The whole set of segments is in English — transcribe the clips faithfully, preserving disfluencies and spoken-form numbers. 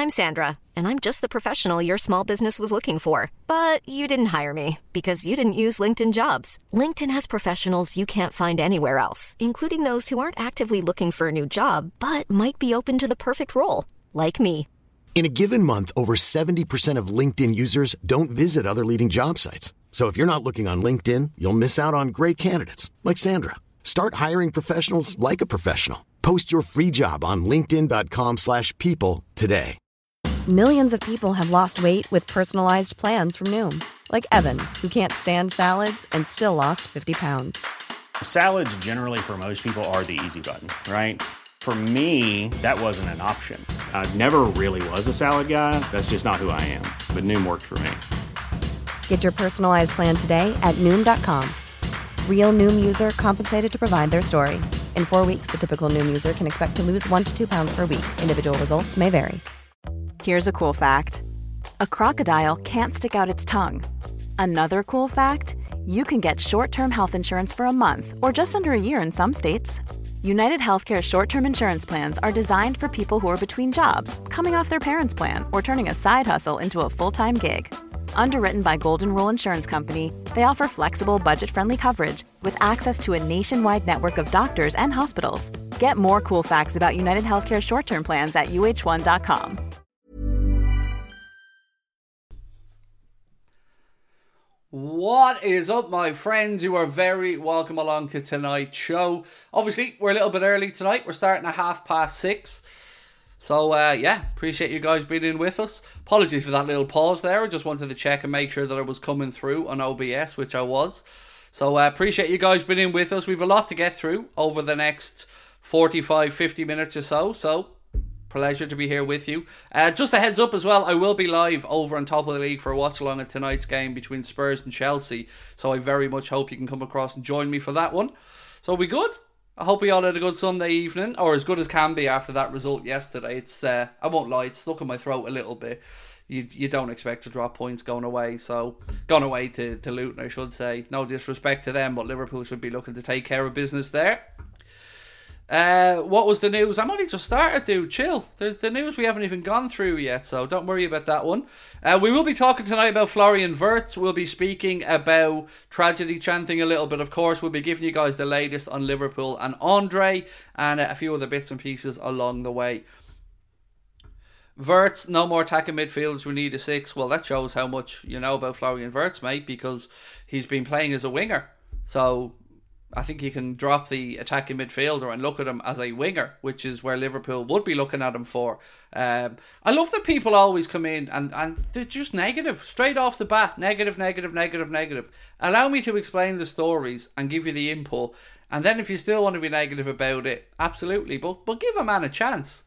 I'm Sandra, and I'm just the professional your small business was looking for. But you didn't hire me because you didn't use LinkedIn Jobs. LinkedIn has professionals you can't find anywhere else, including those who aren't actively looking for a new job, but might be open to the perfect role, like me. In a given month, over seventy percent of LinkedIn users don't visit other leading job sites. So if you're not looking on LinkedIn, you'll miss out on great candidates like Sandra. Start hiring professionals like a professional. Post your free job on linkedin dot com slash people today. Millions of people have lost weight with personalized plans from Noom. Like Evan, who can't stand salads and still lost fifty pounds. Salads generally for most people are the easy button, right? For me, that wasn't an option. I never really was a salad guy. That's just not who I am. But Noom worked for me. Get your personalized plan today at Noom dot com. Real Noom user compensated to provide their story. In four weeks, the typical Noom user can expect to lose one to two pounds per week. Individual results may vary. Here's a cool fact. A crocodile can't stick out its tongue. Another cool fact, you can get short-term health insurance for a month or just under a year in some states. United Healthcare short-term insurance plans are designed for people who are between jobs, coming off their parents' plan, or turning a side hustle into a full-time gig. Underwritten by Golden Rule Insurance Company, they offer flexible, budget-friendly coverage with access to a nationwide network of doctors and hospitals. Get more cool facts about United Healthcare short-term plans at U H one dot com. What is up, my friends? You are very welcome along to tonight's show. Obviously, we're a little bit early tonight. We're starting at half past six. So, uh, yeah, appreciate you guys being in with us. Apologies for that little pause there. I just wanted to check and make sure that I was coming through on O B S, which I was. So, uh, appreciate you guys being in with us. We have a lot to get through over the next forty-five, fifty minutes or so. So, pleasure to be here with you. Uh, just a heads up as well, I will be live over on Top of the League for a watch along at tonight's game between Spurs and Chelsea. So, I very much hope you can come across and join me for that one. So, we good? I hope we all had a good Sunday evening, or as good as can be after that result yesterday. It's uh, I won't lie, it's stuck in my throat a little bit. You you don't expect to drop points going away, so gone away to, to Luton, I should say. No disrespect to them, but Liverpool should be looking to take care of business there. Uh, what was the news? I'm only just started, dude. Chill. The, the news we haven't even gone through yet, so don't worry about that one. Uh, we will be talking tonight about Florian Wirtz. We'll be speaking about tragedy chanting a little bit, of course. We'll be giving you guys the latest on Liverpool and Andre, and uh, a few other bits and pieces along the way. Wirtz, no more attacking midfielders, we need a six. Well, that shows how much you know about Florian Wirtz, mate, because he's been playing as a winger. So I think you can drop the attacking midfielder and look at him as a winger, which is where Liverpool would be looking at him for. Um, I love that people always come in and, and they're just negative. Straight off the bat, negative, negative, negative, negative. Allow me to explain the stories and give you the input. And then if you still want to be negative about it, absolutely. But, but give a man a chance.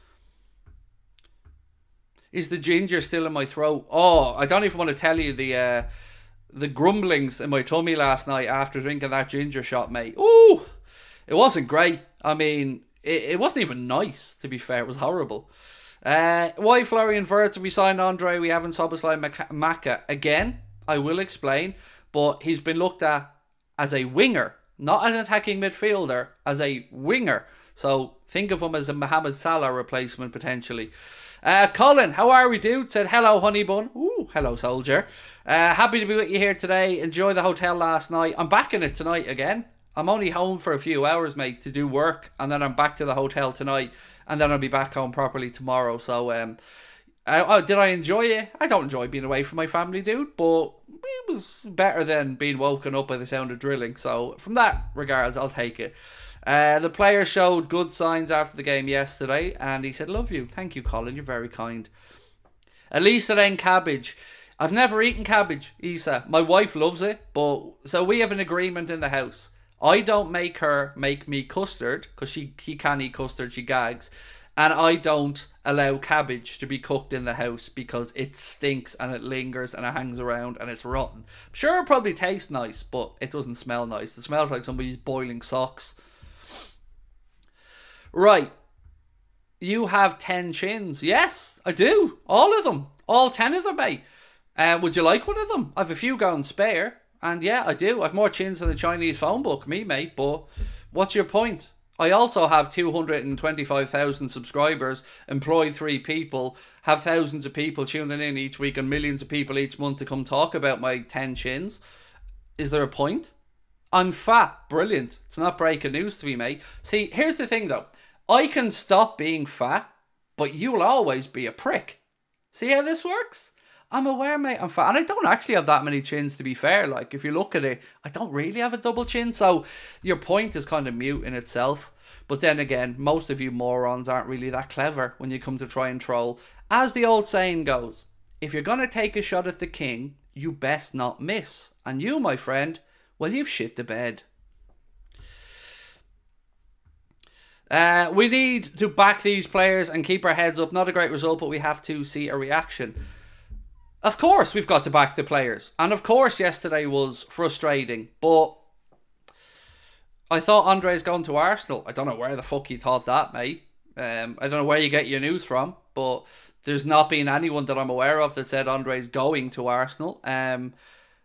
Is the ginger still in my throat? Oh, I don't even want to tell you the... Uh, The grumblings in my tummy last night after drinking that ginger shot, mate. Ooh, it wasn't great. I mean, it, it wasn't even nice, to be fair. It was horrible. Uh, why Florian Wirtz? Have we signed Andre? We haven't. Szoboszlai Maka. Again, I will explain. But he's been looked at as a winger, not as an attacking midfielder, as a winger. So think of him as a Mohamed Salah replacement, potentially. Uh, Colin, how are we, dude? Said, hello, honey bun. Ooh, hello, soldier. Uh, happy to be with you here today. Enjoy the hotel last night. I'm back in it tonight again. I'm only home for a few hours, mate, to do work. And then I'm back to the hotel tonight. And then I'll be back home properly tomorrow. So, um, uh, oh, did I enjoy it? I don't enjoy being away from my family, dude. But it was better than being woken up by the sound of drilling. So, from that regards, I'll take it. Uh, the player showed good signs after the game yesterday, and he said, love you. Thank you, Colin. You're very kind. Elisa then cabbage. I've never eaten cabbage, Isa. My wife loves it, but so we have an agreement in the house. I don't make her make me custard, because she, she can't eat custard, she gags. And I don't allow cabbage to be cooked in the house because it stinks and it lingers and it hangs around and it's rotten. I'm sure it probably tastes nice, but it doesn't smell nice. It smells like somebody's boiling socks. Right. You have ten chins. Yes, I do. All of them. All ten of them, mate. Uh, would you like one of them? I have a few going spare. And yeah, I do. I have more chins than the Chinese phone book, me, mate. But what's your point? I also have two hundred twenty-five thousand subscribers, employ three people, have thousands of people tuning in each week and millions of people each month to come talk about my ten chins. Is there a point? I'm fat. Brilliant. It's not breaking news to me, mate. See, here's the thing though. I can stop being fat, but you'll always be a prick. See how this works? I'm aware, mate, I'm fat. And I don't actually have that many chins, to be fair. Like, if you look at it, I don't really have a double chin. So your point is kind of mute in itself. But then again, most of you morons aren't really that clever when you come to try and troll. As the old saying goes, if you're going to take a shot at the king, you best not miss. And you, my friend, well, you've shit the bed. Uh, we need to back these players and keep our heads up. Not a great result, but we have to see a reaction. Of course, we've got to back the players. And of course, yesterday was frustrating. But I thought Andre's going to Arsenal. I don't know where the fuck you thought that, mate. Um, I don't know where you get your news from. But there's not been anyone that I'm aware of that said Andre's going to Arsenal. Um,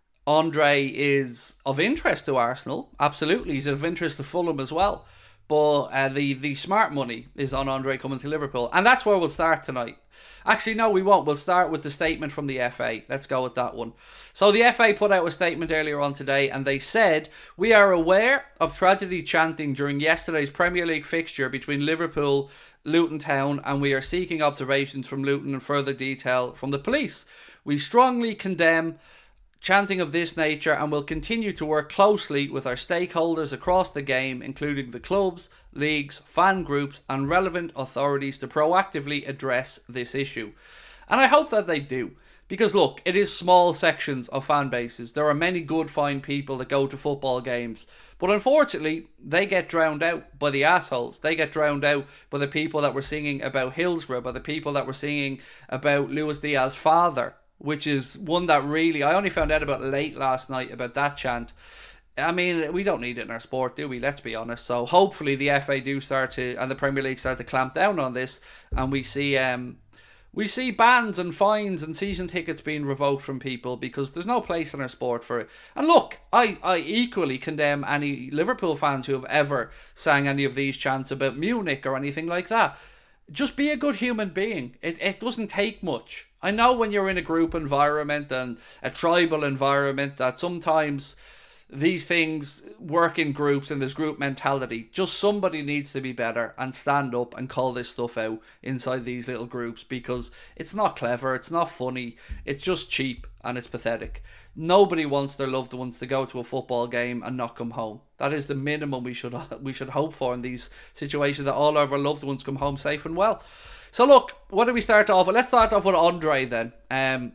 Andre is of interest to Arsenal. Absolutely. He's of interest to Fulham as well. But uh, the, the smart money is on Andre coming to Liverpool. And that's where we'll start tonight. Actually, no, we won't. We'll start with the statement from the F A. Let's go with that one. So the F A put out a statement earlier on today, and they said, "We are aware of tragedy chanting during yesterday's Premier League fixture between Liverpool, Luton Town, and we are seeking observations from Luton and further detail from the police. We strongly condemn chanting of this nature and will continue to work closely with our stakeholders across the game, including the clubs, leagues, fan groups and relevant authorities to proactively address this issue." And I hope that they do. Because look, it is small sections of fan bases. There are many good, fine people that go to football games. But unfortunately, they get drowned out by the assholes. They get drowned out by the people that were singing about Hillsborough, by the people that were singing about Luis Diaz's father, which is one that really, I only found out about late last night about that chant. I mean, we don't need it in our sport, do we? Let's be honest. So hopefully the F A do start to, and the Premier League start to clamp down on this, and we see um, we see bans and fines and season tickets being revoked from people, because there's no place in our sport for it. And look, I, I equally condemn any Liverpool fans who have ever sang any of these chants about Munich or anything like that. Just be a good human being. It it doesn't take much. I know when you're in a group environment and a tribal environment that sometimes these things work in groups and there's group mentality. Just somebody needs to be better and stand up and call this stuff out inside these little groups, because it's not clever, it's not funny, it's just cheap and it's pathetic. Nobody wants their loved ones to go to a football game and not come home. That is the minimum we should we should hope for in these situations, that all of our loved ones come home safe and well. So look, what do we start off with? Let's start off with Andre then. Um,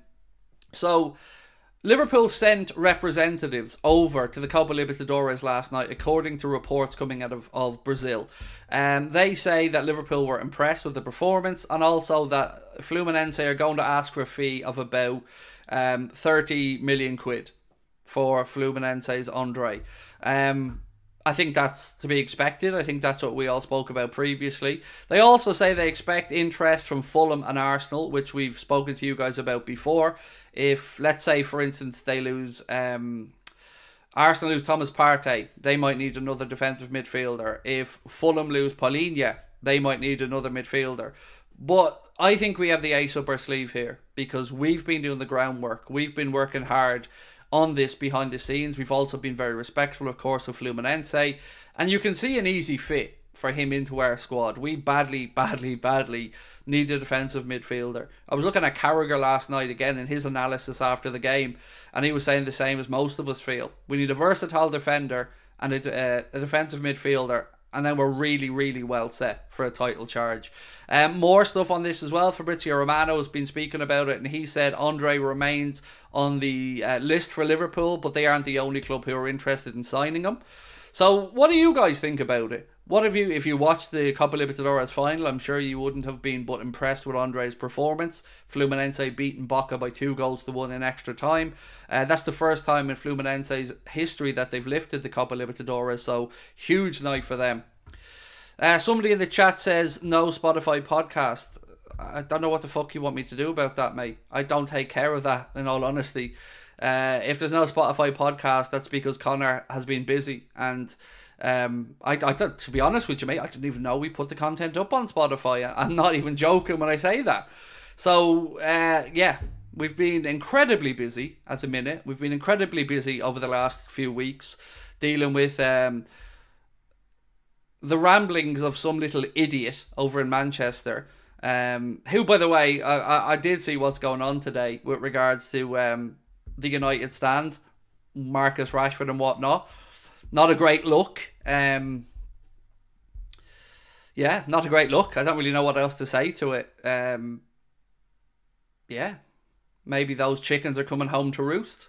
so Liverpool sent representatives over to the Copa Libertadores last night, according to reports coming out of, of Brazil. Um, they say that Liverpool were impressed with the performance, and also that Fluminense are going to ask for a fee of about um, thirty million quid for Fluminense's Andre. Um, I think that's to be expected. I think that's what we all spoke about previously. They also say they expect interest from Fulham and Arsenal, which we've spoken to you guys about before. If, let's say, for instance, they lose... Um, Arsenal lose Thomas Partey, they might need another defensive midfielder. If Fulham lose Paulinho, they might need another midfielder. But I think we have the ace up our sleeve here, because we've been doing the groundwork. We've been working hard on this behind the scenes. We've also been very respectful, of course, of Fluminense, and you can see an easy fit for him into our squad. We badly, badly, badly need a defensive midfielder. I was looking at Carragher last night again in his analysis after the game, and he was saying the same as most of us feel. We need a versatile defender and a, uh, a defensive midfielder, and then we're really, really well set for a title charge. Um, more stuff on this as well. Fabrizio Romano has been speaking about it, and he said Andre remains on the uh, list for Liverpool, but they aren't the only club who are interested in signing him. So what do you guys think about it? What have you, if you watched the Copa Libertadores final, I'm sure you wouldn't have been but impressed with Andre's performance. Fluminense beating Boca by two goals to one in extra time. Uh, that's the first time in Fluminense's history that they've lifted the Copa Libertadores, so huge night for them. Uh, somebody in the chat says no Spotify podcast. I don't know what the fuck you want me to do about that, mate. I don't take care of that, in all honesty. Uh, if there's no Spotify podcast, that's because Connor has been busy. And um, I, I to be honest with you, mate, I didn't even know we put the content up on Spotify. I'm not even joking when I say that. So, uh, yeah, we've been incredibly busy at the minute. We've been incredibly busy over the last few weeks dealing with um, the ramblings of some little idiot over in Manchester. Um, who, by the way, I, I, I did see what's going on today with regards to um, the United stand, Marcus Rashford and whatnot. Not a great look. Um, yeah, not a great look. I don't really know what else to say to it. Um, yeah, maybe those chickens are coming home to roost.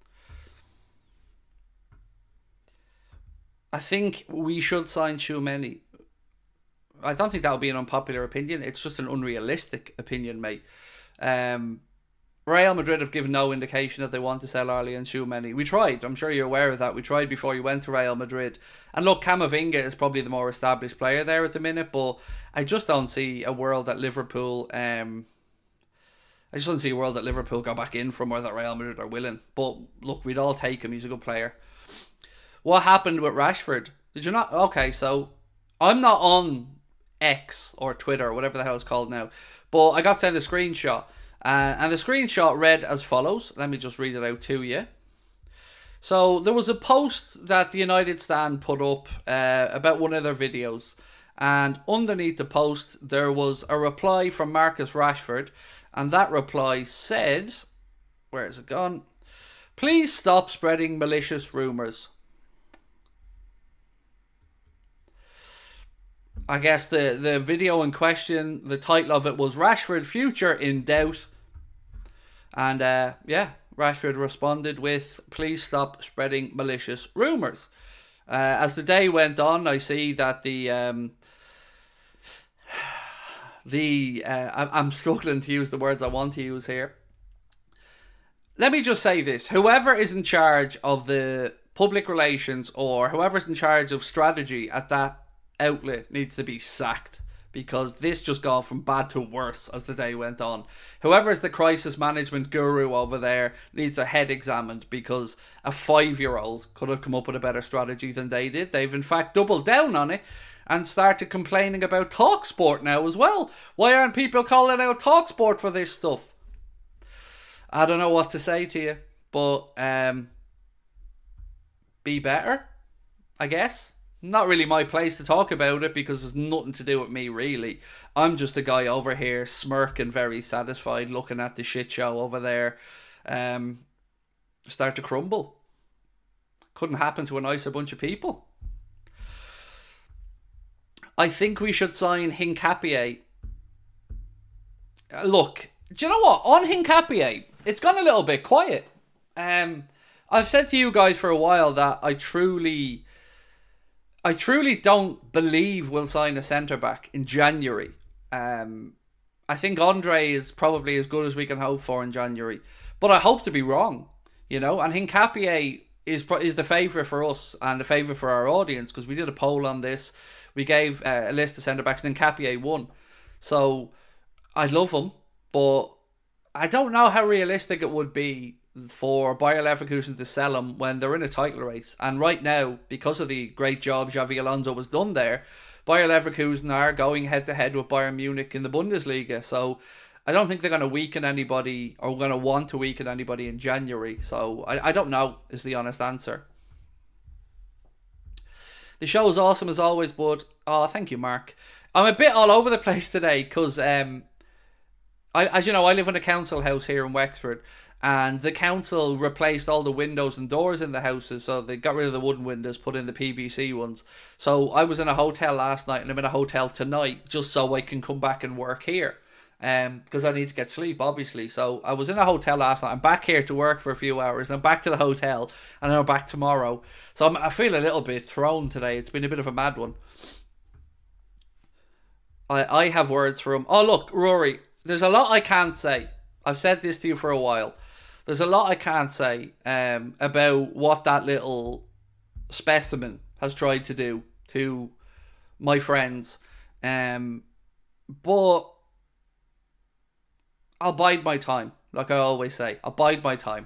I think we should sign Tchouaméni. I don't think that would be an unpopular opinion. It's just an unrealistic opinion, mate. Um, Real Madrid have given no indication that they want to sell Aurélien Tchouaméni. We tried. I'm sure you're aware of that. We tried before you went to Real Madrid. And look, Camavinga is probably the more established player there at the minute, but I just don't see a world that Liverpool... Um, I just don't see a world that Liverpool go back in from or that Real Madrid are willing. But look, we'd all take him. He's a good player. What happened with Rashford? Did you not... Okay, so I'm not on X or Twitter or whatever the hell it's called now, but I got sent a screenshot. Uh, and the screenshot read as follows. Let me just read it out to you. So there was a post that the United stand put up uh, about one of their videos. And underneath the post, there was a reply from Marcus Rashford. And that reply said, where is it gone? Please stop spreading malicious rumours. I guess the, the video in question, the title of it was Rashford Future in Doubt. And uh, yeah, Rashford responded with, please stop spreading malicious rumours. Uh, as the day went on, I see that the... Um, the uh, I'm struggling to use the words I want to use here. Let me just say this. Whoever is in charge of the public relations or whoever's in charge of strategy at that outlet needs to be sacked, because this just got from bad to worse as the day went on. Whoever is the crisis management guru over there needs a head examined, because a five-year-old could have come up with a better strategy than they did. They've in fact doubled down on it and started complaining about TalkSport now as well. Why aren't people calling out TalkSport for this stuff? I don't know what to say to you, but um, be better, I guess. Not really my place to talk about it, because it's nothing to do with me, really. I'm just a guy over here smirking, very satisfied, looking at the shit show over there um, start to crumble. Couldn't happen to a nicer bunch of people. I think we should sign Hincapié. Look, do you know what? On Hincapié, it's gone a little bit quiet. Um, I've said to you guys for a while that I truly... I truly don't believe we'll sign a centre-back in January. Um, I think Andre is probably as good as we can hope for in January. But I hope to be wrong, you know. And Hincapié is is the favourite for us and the favourite for our audience, because we did a poll on this. We gave uh, a list of centre-backs and Hincapié won. So I love him, but I don't know how realistic it would be for Bayer Leverkusen to sell him when they're in a title race. And right now, because of the great job Xabi Alonso has done there, Bayer Leverkusen are going head to head with Bayern Munich in the Bundesliga. So I don't think they're going to weaken anybody or going to want to weaken anybody in January. So I, I don't know is the honest answer. The show is awesome as always, bud. Oh, thank you, Mark. I'm a bit all over the place today because, um, I, as you know, I live in a council house here in Wexford. And the council replaced all the windows and doors in the houses. So they got rid of the wooden windows, put in the P V C ones. So I was in a hotel last night and I'm in a hotel tonight just so I can come back and work here. Um, because I need to get sleep, obviously. So I was in a hotel last night. I'm back here to work for a few hours. And I'm back to the hotel. And then I'm back tomorrow. So I'm, I feel a little bit thrown today. It's been a bit of a mad one. I, I have words for him. Oh, look, Rory. There's a lot I can't say. I've said this to you for a while. There's a lot I can't say um, about what that little specimen has tried to do to my friends. Um, but I'll bide my time. Like I always say, I'll bide my time.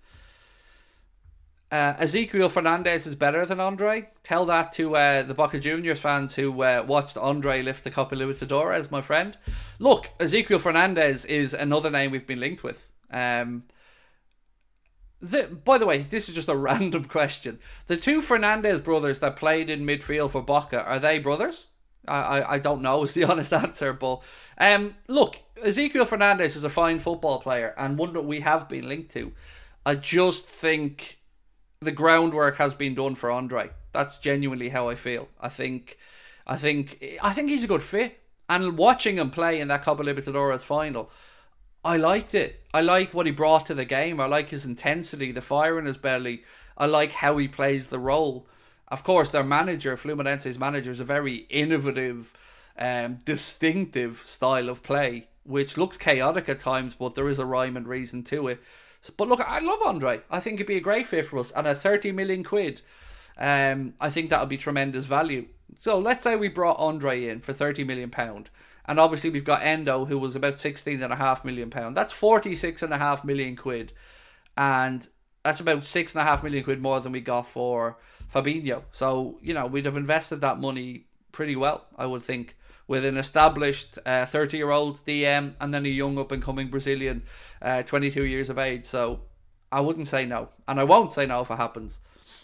Uh, Ezequiel Fernandez is better than Andre. Tell that to uh, the Boca Juniors fans who uh, watched Andre lift the Copa Libertadores, my friend. Look, Ezequiel Fernandez is another name we've been linked with. Um, the, by the way, this is just a random question. The two Fernandez brothers that played in midfield for Boca, are they brothers? I, I, I don't know is the honest answer. But um, look, Ezequiel Fernandez is a fine football player and one that we have been linked to. I just think the groundwork has been done for Andre. That's genuinely how I feel. I think, I think, I think he's a good fit. And watching him play in that Copa Libertadores final, I liked it. I like what he brought to the game. I like his intensity, the fire in his belly. I like how he plays the role. Of course, their manager, Fluminense's manager, is a very innovative, um, distinctive style of play, which looks chaotic at times, but there is a rhyme and reason to it. But look, I love Andre. I think he'd be a great fit for us. And at thirty million quid, um, I think that would be tremendous value. So let's say we brought Andre in for thirty million pounds. And obviously we've got Endo, who was about sixteen and a half million pounds. That's forty-six and a half million quid. And that's about six and a half million quid more than we got for Fabinho. So, you know, we'd have invested that money pretty well, I would think, with an established uh, thirty-year-old D M and then a young up-and-coming Brazilian, uh, twenty-two years of age. So I wouldn't say no. And I won't say no if it happens.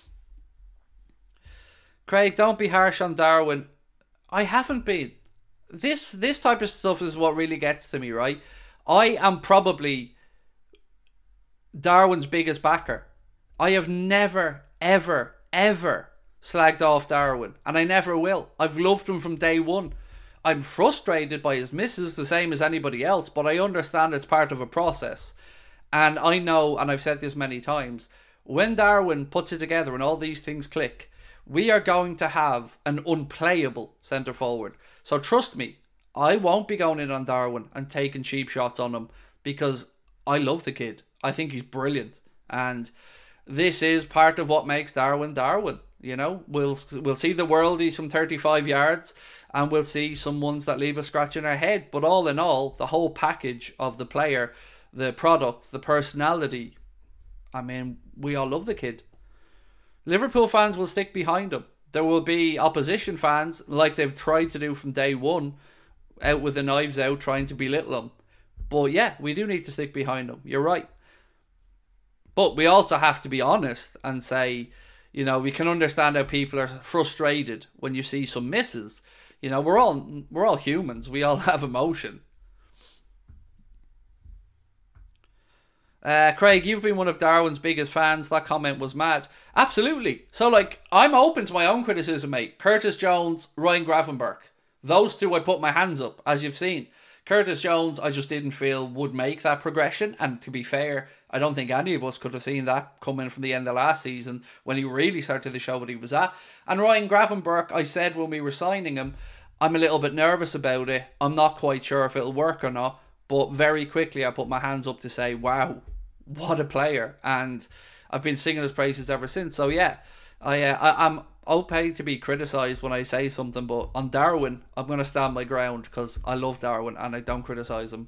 Craig, don't be harsh on Darwin. I haven't been. This this type of stuff is what really gets to me, right? I am probably Darwin's biggest backer. I have never, ever, ever slagged off Darwin. And I never will. I've loved him from day one. I'm frustrated by his misses, the same as anybody else, but I understand it's part of a process. And I know, and I've said this many times, when Darwin puts it together and all these things click, we are going to have an unplayable centre forward. So trust me, I won't be going in on Darwin and taking cheap shots on him because I love the kid. I think he's brilliant. And this is part of what makes Darwin Darwin. You know, we'll we'll see the worldies from thirty-five yards and we'll see some ones that leave a scratch in our head. But all in all, the whole package of the player, the product, the personality, I mean, we all love the kid. Liverpool fans will stick behind him. There will be opposition fans, like they've tried to do from day one, out with the knives out, trying to belittle him. But yeah, we do need to stick behind him. You're right. But we also have to be honest and say, you know, we can understand how people are frustrated when you see some misses. You know, we're all we're all humans. We all have emotion. Uh, Craig, you've been one of Darwin's biggest fans. That comment was mad. Absolutely. So, like, I'm open to my own criticism, mate. Curtis Jones, Ryan Gravenberch. Those two I put my hands up, as you've seen. Curtis Jones, I just didn't feel would make that progression. And to be fair, I don't think any of us could have seen that coming from the end of last season when he really started to show what he was at. And Ryan Gravenberch, I said when we were signing him, I'm a little bit nervous about it. I'm not quite sure if it'll work or not. But very quickly I put my hands up to say, wow, what a player. And I've been singing his praises ever since. So yeah, I, uh, I, I'm okay to be criticised when I say something, but on Darwin, I'm going to stand my ground because I love Darwin and I don't criticise him.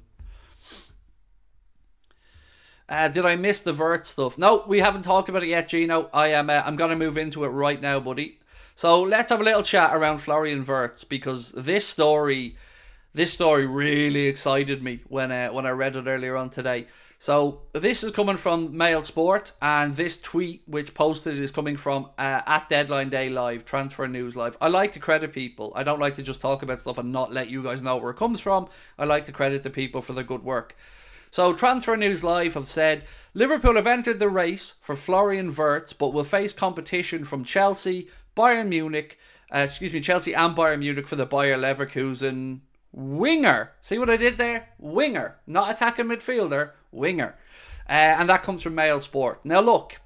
Uh, did I miss the Vert stuff? No, we haven't talked about it yet, Gino. I am. Uh, I'm going to move into it right now, buddy. So let's have a little chat around Florian Wirtz because this story, this story really excited me when uh, when I read it earlier on today. So this is coming from Mail Sport, and this tweet which posted is coming from uh, at Deadline Day Live, Transfer News Live. I like to credit people. I don't like to just talk about stuff and not let you guys know where it comes from. I like to credit the people for their good work. So Transfer News Live have said, Liverpool have entered the race for Florian Wirtz, but will face competition from Chelsea, Bayern Munich, uh, excuse me, Chelsea and Bayern Munich for the Bayer Leverkusen winger. See what I did there? Winger. Not attacking midfielder. Winger. Uh, and that comes from Mail Sport. Now look,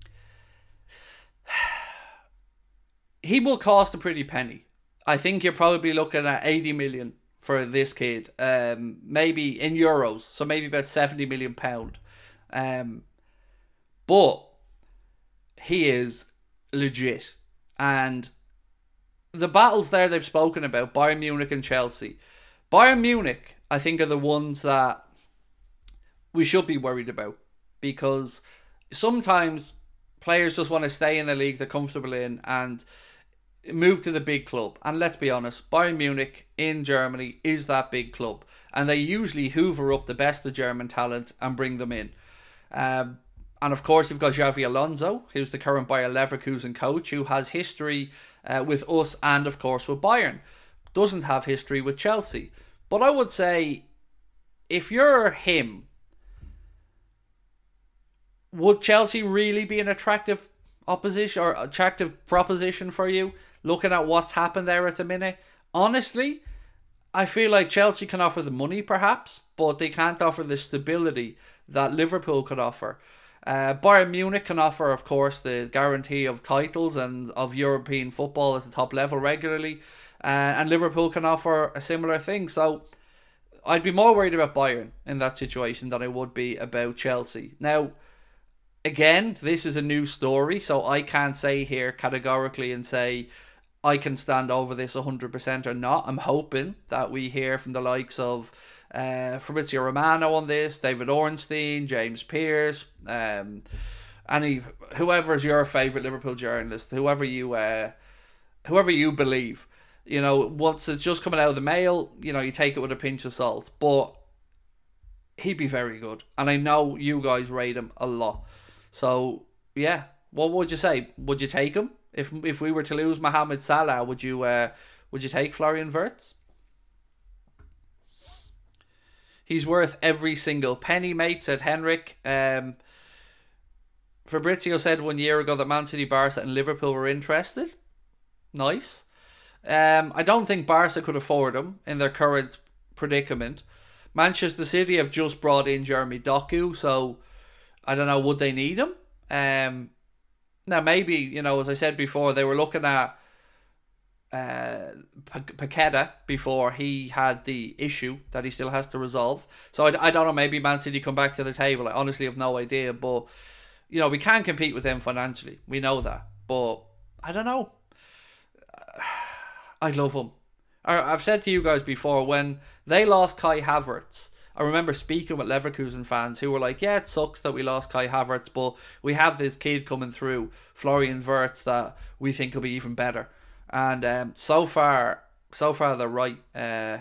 he will cost a pretty penny. I think you're probably looking at eighty million for this kid. Um, maybe in euros. So maybe about seventy million pounds. Um, but he is legit. And the battles there they've spoken about, Bayern Munich and Chelsea. Bayern Munich, I think, are the ones that we should be worried about, because sometimes players just want to stay in the league they're comfortable in and move to the big club. And let's be honest, Bayern Munich in Germany is that big club, and they usually hoover up the best of German talent and bring them in. Um, and of course, you've got Xavi Alonso, who's the current Bayer Leverkusen coach, who has history uh, with us and of course with Bayern. Doesn't have history with Chelsea. But I would say, if you're him, would Chelsea really be an attractive opposition or attractive proposition for you, looking at what's happened there at the minute? Honestly, I feel like Chelsea can offer the money perhaps, but they can't offer the stability that Liverpool could offer. Uh, Bayern Munich can offer, of course, the guarantee of titles and of European football at the top level regularly, uh, and Liverpool can offer a similar thing. So I'd be more worried about Bayern in that situation than I would be about Chelsea. Now, again, this is a new story, so I can't say here categorically and say I can stand over this one hundred percent or not. I'm hoping that we hear from the likes of uh, Fabrizio Romano on this, David Ornstein, James Pearce, um, any whoever is your favourite Liverpool journalist, whoever you uh, whoever you believe. You know, once it's just coming out of the mail, you know, you take it with a pinch of salt. But he'd be very good, and I know you guys rate him a lot. So yeah, what would you say? Would you take him? If if we were to lose Mohamed Salah, would you uh, would you take Florian Wirtz? He's worth every single penny, mate, said Henrik. Um, Fabrizio said one year ago that Man City, Barca and Liverpool were interested. Nice. Um, I don't think Barca could afford him in their current predicament. Manchester City have just brought in Jeremy Doku, so I don't know, would they need him? Um, now, maybe, you know, as I said before, they were looking at uh, P- Paqueta before he had the issue that he still has to resolve. So I, I don't know, maybe Man City come back to the table. I honestly have no idea. But, you know, we can compete with them financially. We know that. But, I don't know. I love him. I've said to you guys before, when they lost Kai Havertz, I remember speaking with Leverkusen fans who were like, yeah, it sucks that we lost Kai Havertz, but we have this kid coming through, Florian Wirtz, that we think will be even better. And um, so far, so far they're right. Uh,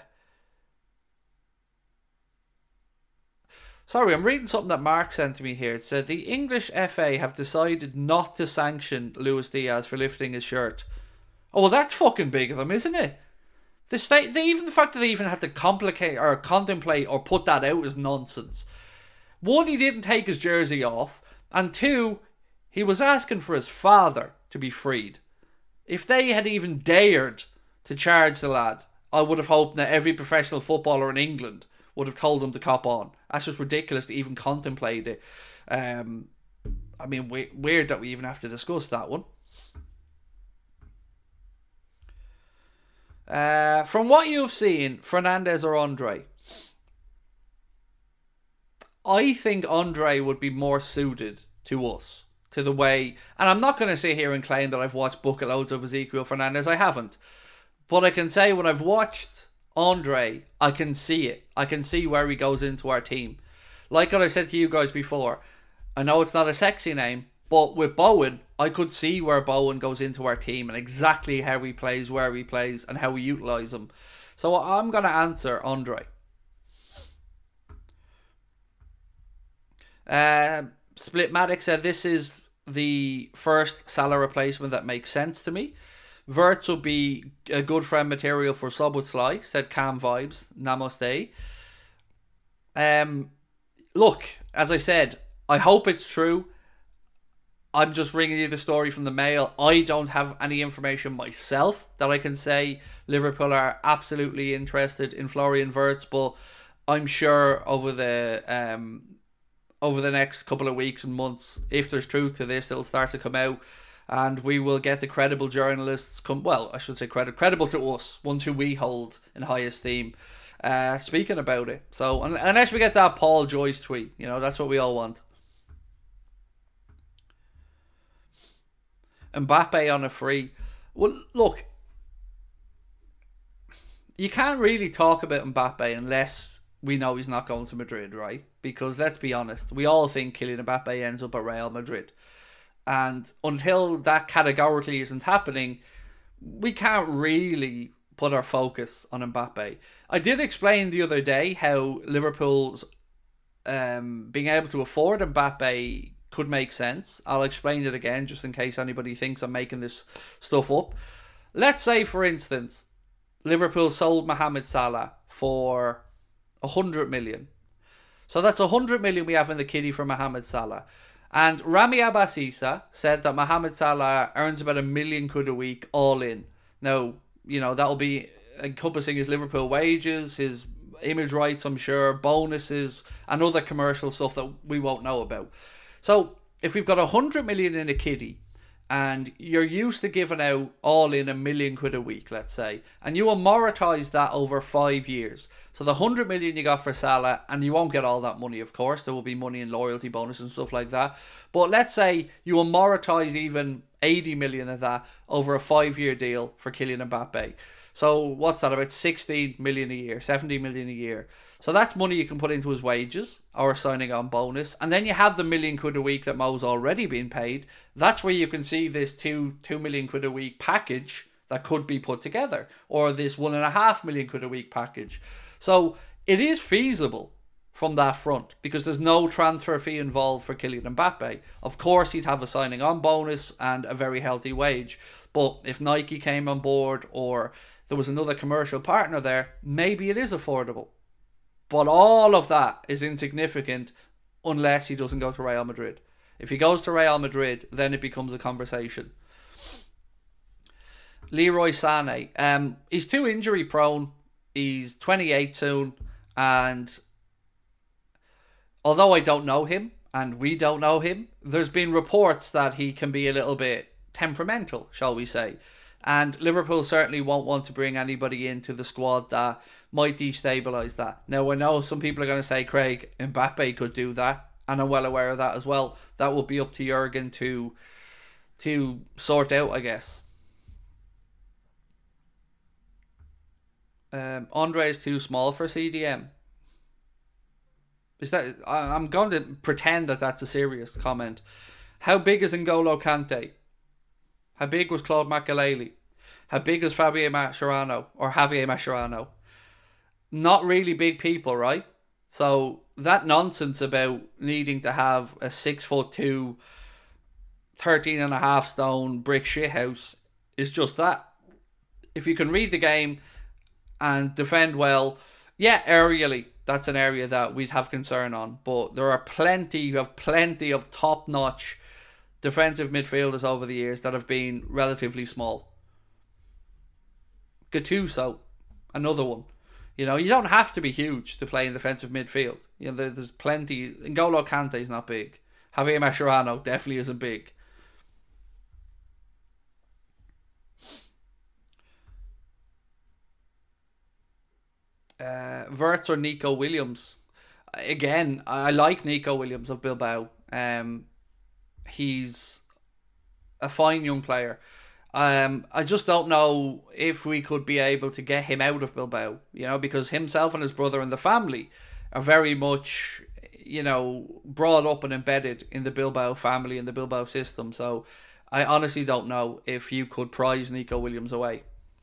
sorry, I'm reading something that Mark sent to me here. It said, the English F A have decided not to sanction Luis Diaz for lifting his shirt. Oh, well, that's fucking big of them, isn't it? The state, they, even the fact that they even had to complicate or contemplate or put that out is nonsense. One, he didn't take his jersey off, and two, he was asking for his father to be freed. If they had even dared to charge the lad, I would have hoped that every professional footballer in England would have told him to cop on. That's just ridiculous to even contemplate it. Um, I mean, we- weird that we even have to discuss that one. Uh, from what you've seen, Fernandes or Andre? I think Andre would be more suited to us, to the way, and I'm not going to sit here and claim that I've watched bucket loads of Ezekiel Fernandes. I haven't. But I can say when I've watched Andre, I can see it. I can see where he goes into our team. Like what I said to you guys before, I know it's not a sexy name, but with Bowen, I could see where Bowen goes into our team and exactly how he plays, where he plays, and how we utilise him. So I'm going to answer Andre. Uh, Splitmatic said, this is the first Salah replacement that makes sense to me. Wirtz will be a good friend material for Szoboszlai, said Cam Vibes. Namaste. Um, look, as I said, I hope it's true. I'm just bringing you the story from the Mail. I don't have any information myself that I can say Liverpool are absolutely interested in Florian Wirtz, but I'm sure over the um, over the next couple of weeks and months, if there's truth to this, it'll start to come out, and we will get the credible journalists come. Well, I should say credi- credible to us, ones who we hold in high esteem, uh, speaking about it. So un- unless we get that Paul Joyce tweet, you know, that's what we all want. Mbappe on a free. Well, look, you can't really talk about Mbappe unless we know he's not going to Madrid, right? Because let's be honest, we all think Kylian Mbappe ends up at Real Madrid. And until that categorically isn't happening, we can't really put our focus on Mbappe. I did explain the other day how Liverpool's um, being able to afford Mbappe could make sense. I'll explain it again just in case anybody thinks I'm making this stuff up. Let's say, for instance, Liverpool sold Mohamed Salah for one hundred million. So that's one hundred million we have in the kitty for Mohamed Salah. And Rami Abbas-Issa said that Mohamed Salah earns about a million quid a week all in. Now, you know, that'll be encompassing his Liverpool wages, his image rights, I'm sure, bonuses, and other commercial stuff that we won't know about. So, if we've got one hundred million in a kitty, and you're used to giving out all in a million quid a week, let's say, and you amortize that over five years. So the one hundred million you got for Salah, and you won't get all that money, of course. There will be money in loyalty bonus and stuff like that. But let's say you amortize even eighty million of that over a five-year deal for Kylian Mbappe. So what's that, about sixteen million a year, seventy million a year. So that's money you can put into his wages or a signing on bonus. And then you have the million quid a week that Mo's already been paid. That's where you can see this two, two million quid a week package that could be put together. Or this one and a half million quid a week package. So it is feasible from that front because there's no transfer fee involved for Kylian Mbappe. Of course, he'd have a signing on bonus and a very healthy wage. But if Nike came on board or there was another commercial partner there, maybe it is affordable. But all of that is insignificant unless he doesn't go to Real Madrid. If he goes to Real Madrid, then it becomes a conversation. Leroy Sané. Um, he's too injury prone. He's twenty-eight soon. And although I don't know him, and we don't know him, there's been reports that he can be a little bit temperamental, shall we say. And Liverpool certainly won't want to bring anybody into the squad that might destabilise that. Now, I know some people are going to say, Craig, Mbappe could do that. And I'm well aware of that as well. That will be up to Jurgen to, to sort out, I guess. Um, Andre is too small for C D M. Is that? I'm going to pretend that that's a serious comment. How big is N'Golo Kante? How big was Claude Makelele? How big is Fabio Mascherano or Javier Mascherano? Not really big people, right? So that nonsense about needing to have a six foot two, thirteen and a half stone brick shithouse is just that. If you can read the game and defend well, yeah, aerially, that's an area that we'd have concern on. But there are plenty, you have plenty of top-notch defensive midfielders over the years that have been relatively small. Gattuso, another one. You know, you don't have to be huge to play in defensive midfield. You know, there, there's plenty. N'Golo Kante is not big. Javier Mascherano definitely isn't big. Uh, Wirtz or Nico Williams? Again, I like Nico Williams of Bilbao. Um, he's a fine young player. Um, I just don't know if we could be able to get him out of Bilbao, you know, because himself and his brother and the family are very much, you know, brought up and embedded in the Bilbao family and the Bilbao system. So I honestly don't know if you could prize Nico Williams away.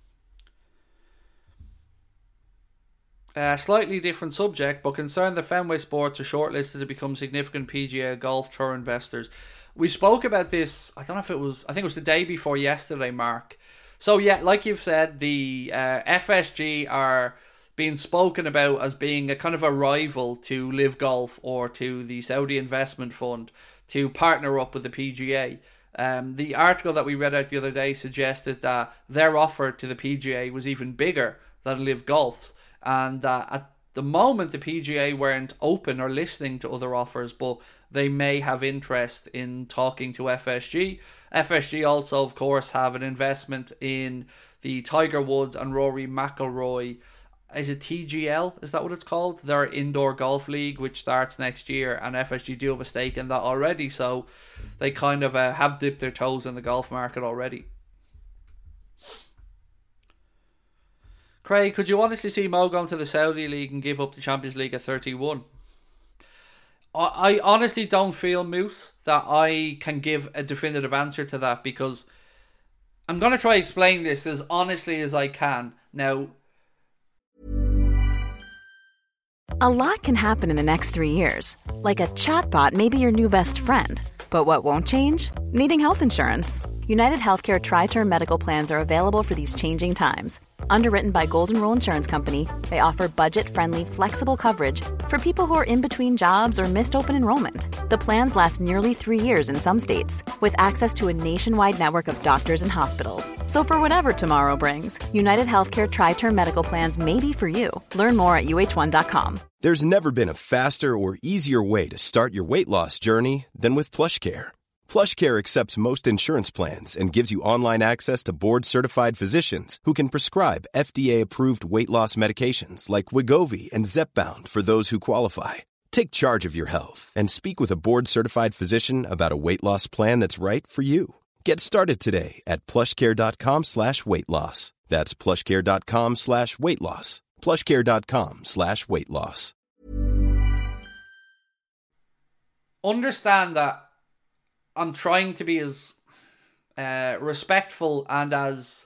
Uh, slightly different subject, but concerned that Fenway Sports are shortlisted to become significant P G A Golf Tour investors. We spoke about this, I don't know if it was, I think it was the day before yesterday, Mark. So yeah, like you've said, the uh, F S G are being spoken about as being a kind of a rival to Live Golf or to the Saudi Investment Fund to partner up with the P G A. Um, the article that we read out the other day suggested that their offer to the P G A was even bigger than Live Golf's. And uh, at the moment, the P G A weren't open or listening to other offers, but they may have interest in talking to F S G. F S G also, of course, have an investment in the Tiger Woods and Rory McIlroy. Is it T G L? Is that what it's called? Their indoor golf league, which starts next year, and F S G do have a stake in that already. So they kind of uh, have dipped their toes in the golf market already. Craig, could you honestly see Mo going to the Saudi League and give up the Champions League at thirty-one? I, I honestly don't feel, Moose, that I can give a definitive answer to that, because I'm going to try explain this as honestly as I can. Now, A lot can happen in the next three years. Like a chatbot may be your new best friend. But what won't change? Needing health insurance. United Healthcare Tri-Term Medical Plans are available for these changing times. Underwritten by Golden Rule Insurance Company, they offer budget-friendly, flexible coverage for people who are in between jobs or missed open enrollment. The plans last nearly three years in some states, with access to a nationwide network of doctors and hospitals. So for whatever tomorrow brings, United Healthcare Tri-Term Medical Plans may be for you. Learn more at U H one dot com. There's never been a faster or easier way to start your weight loss journey than with PlushCare. PlushCare accepts most insurance plans and gives you online access to board-certified physicians who can prescribe F D A-approved weight loss medications like Wegovy and Zepbound for those who qualify. Take charge of your health and speak with a board-certified physician about a weight loss plan that's right for you. Get started today at plushcare.com slash weight loss. That's plushcare.com slash weight loss. plushcare.com slash weight loss. Understand that I'm trying to be as uh, respectful and as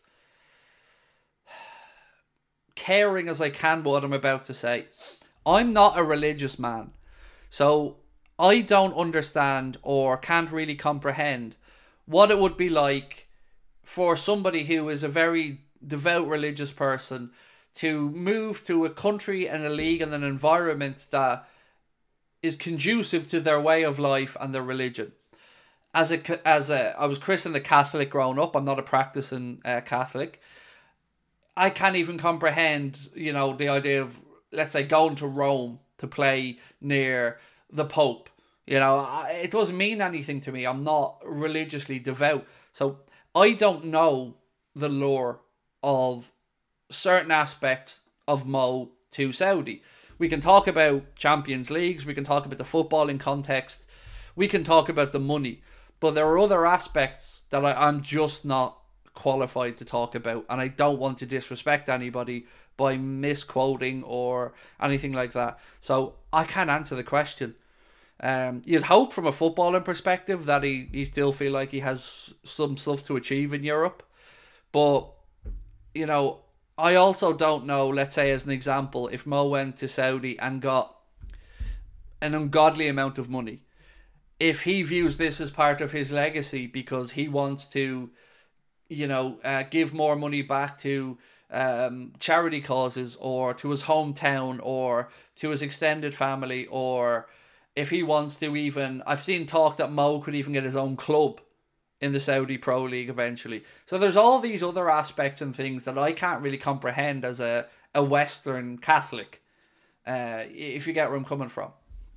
caring as I can with what I'm about to say. I'm not a religious man, so I don't understand or can't really comprehend what it would be like for somebody who is a very devout religious person to move to a country and a league and an environment that is conducive to their way of life and their religion. As a, as a, I was christened a Catholic growing up. I'm not a practicing uh, Catholic. I can't even comprehend, you know, the idea of, let's say, going to Rome to play near the Pope. You know, I, it doesn't mean anything to me. I'm not religiously devout. So I don't know the lore of certain aspects of Mo to Saudi. We can talk about Champions Leagues. We can talk about the footballing context. We can talk about the money. But there are other aspects that I, I'm just not qualified to talk about, and I don't want to disrespect anybody by misquoting or anything like that. So I can't answer the question. Um, you'd hope from a footballing perspective that he, he still feel like he has some stuff to achieve in Europe. But, you know, I also don't know, let's say as an example, if Mo went to Saudi and got an ungodly amount of money, if he views this as part of his legacy because he wants to, you know, uh, give more money back to um, charity causes or to his hometown or to his extended family, or if he wants to even, I've seen talk that Mo could even get his own club in the Saudi Pro League eventually. So there's all these other aspects and things that I can't really comprehend as a, a Western Catholic, uh, if you get where I'm coming from.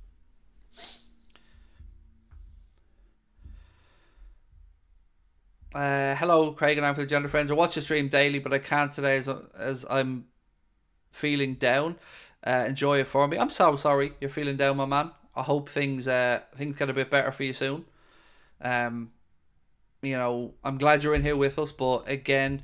Uh, hello, Craig and I'm for the Gender Friends. I watch the stream daily, but I can't today as, as I'm feeling down. Uh, enjoy it for me. I'm so sorry you're feeling down, my man. I hope things uh, things get a bit better for you soon. Um, you know, I'm glad you're in here with us, but again,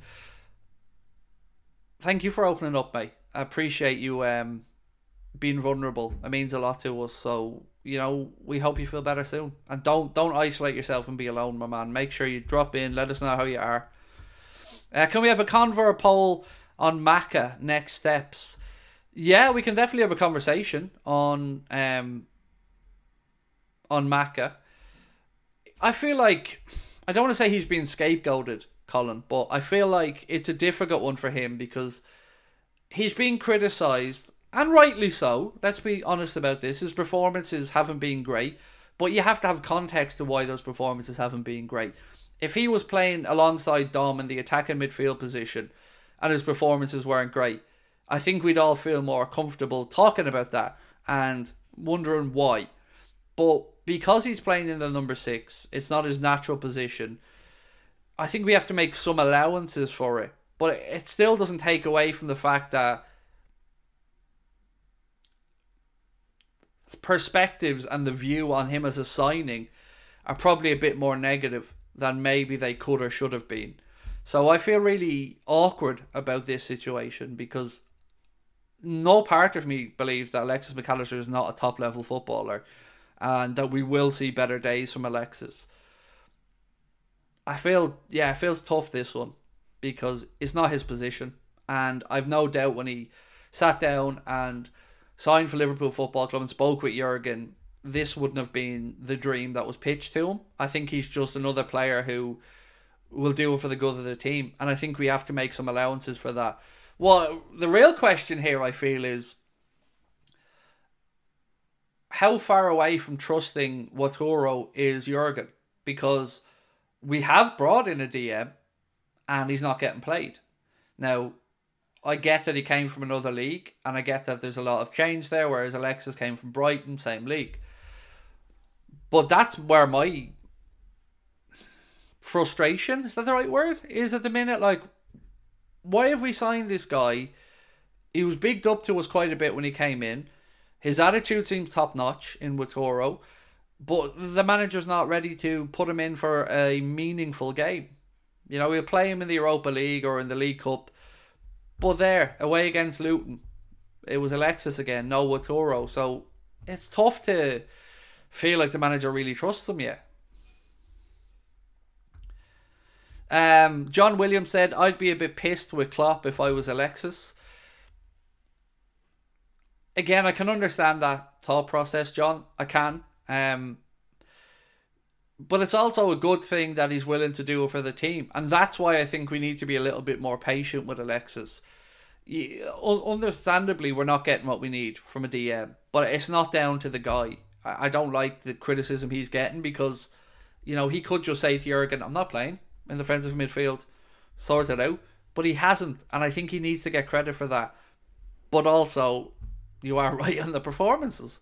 thank you for opening up, mate. I appreciate you um, being vulnerable. It means a lot to us. So, you know, we hope you feel better soon. And don't don't isolate yourself and be alone, my man. Make sure you drop in. Let us know how you are. Uh, can we have a Conver poll on Macca next steps? Yeah, we can definitely have a conversation on um on Macca. I feel like, I don't want to say he's been scapegoated, Colin, but I feel like it's a difficult one for him because he's being criticised, and rightly so. Let's be honest about this. His performances haven't been great, but you have to have context to why those performances haven't been great. If he was playing alongside Dom in the attacking midfield position and his performances weren't great, I think we'd all feel more comfortable talking about that and wondering why. But because he's playing in the number six, it's not his natural position. I think we have to make some allowances for it. But it still doesn't take away from the fact that perspectives and the view on him as a signing are probably a bit more negative than maybe they could or should have been. So I feel really awkward about this situation because no part of me believes that Alexis Mac Allister is not a top level footballer and that we will see better days from Alexis. I feel, yeah, it feels tough, this one, because it's not his position. And I've no doubt when he sat down and signed for Liverpool Football Club and spoke with Jurgen, this wouldn't have been the dream that was pitched to him. I think he's just another player who will do it for the good of the team. And I think we have to make some allowances for that. Well, the real question here, I feel, is how far away from trusting Watoro is Jurgen? Because we have brought in a D M and he's not getting played. Now, I get that he came from another league and I get that there's a lot of change there, whereas Alexis came from Brighton, same league. But that's where my frustration, is that the right word, is at the minute. Like, why have we signed this guy? He was bigged up to us quite a bit when he came in. His attitude seems top-notch in Watoro, but the manager's not ready to put him in for a meaningful game. You know, we'll play him in the Europa League or in the League Cup, but there, away against Luton, it was Alexis again, no Watoro. So it's tough to feel like the manager really trusts him yet. Um, John Williams said, I'd be a bit pissed with Klopp if I was Alexis. Again, I can understand that thought process, John. I can. Um, but it's also a good thing that he's willing to do it for the team. And that's why I think we need to be a little bit more patient with Alexis. Yeah, understandably, we're not getting what we need from a D M. But it's not down to the guy. I, I don't like the criticism he's getting because, you know, he could just say to Jurgen, I'm not playing in the defensive midfield, sort it out. But he hasn't, and I think he needs to get credit for that. But also, you are right on the performances.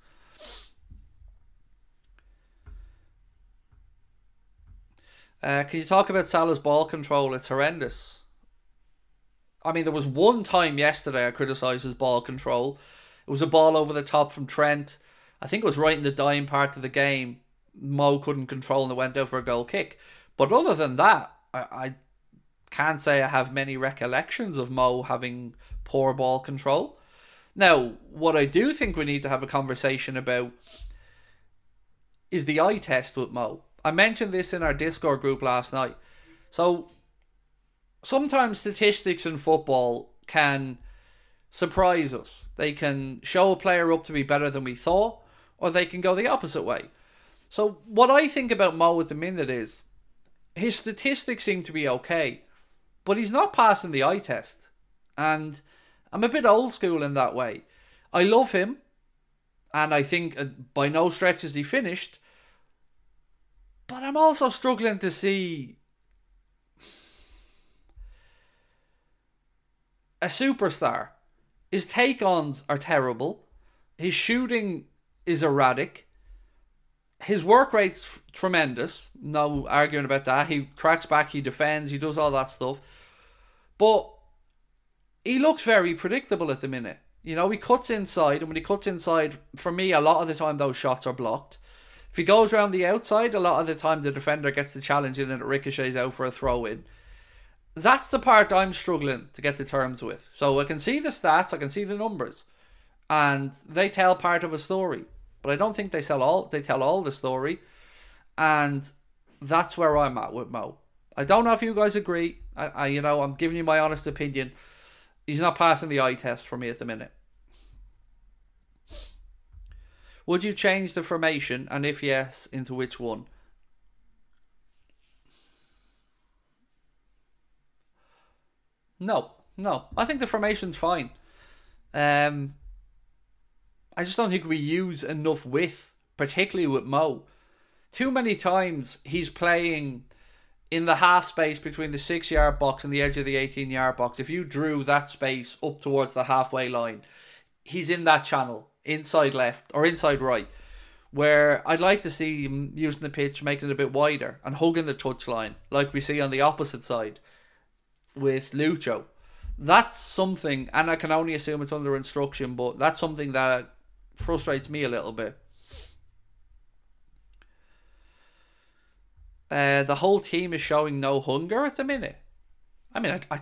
Uh, can you talk about Salah's ball control? It's horrendous. I mean, there was one time yesterday I criticised his ball control. It was a ball over the top from Trent. I think it was right in the dying part of the game. Mo couldn't control and it went out for a goal kick. But other than that, I, I can't say I have many recollections of Mo having poor ball control. Now, what I do think we need to have a conversation about is the eye test with Mo. I mentioned this in our Discord group last night. So, sometimes statistics in football can surprise us. They can show a player up to be better than we thought, or they can go the opposite way. So, what I think about Mo at the minute is, his statistics seem to be okay, but he's not passing the eye test. And I'm a bit old school in that way. I love him, and I think uh, by no stretch is he finished, but I'm also struggling to see a superstar. His take-ons are terrible. His shooting is erratic. His work rate's f- tremendous. No arguing about that. He tracks back, he defends, he does all that stuff. But he looks very predictable at the minute. You know, he cuts inside, and when he cuts inside, for me, a lot of the time those shots are blocked. If he goes around the outside, a lot of the time the defender gets the challenge and then it ricochets out for a throw-in. That's the part I'm struggling to get to terms with. So I can see the stats, I can see the numbers, and they tell part of a story. But I don't think they sell all. They tell all the story, and that's where I'm at with Mo. I don't know if you guys agree. I, I, you know, I'm giving you my honest opinion. He's not passing the eye test for me at the minute. Would you change the formation, and if yes, into which one? No, no. I think the formation's fine. Um. I just don't think we use enough width, particularly with Mo. Too many times he's playing in the half space between the six-yard box and the edge of the eighteen-yard box. If you drew that space up towards the halfway line, he's in that channel, inside left or inside right, where I'd like to see him using the pitch, making it a bit wider and hugging the touchline, like we see on the opposite side with Lucho. That's something, and I can only assume it's under instruction, but that's something that frustrates me a little bit. Uh, the whole team is showing no hunger at the minute. I mean, I, I,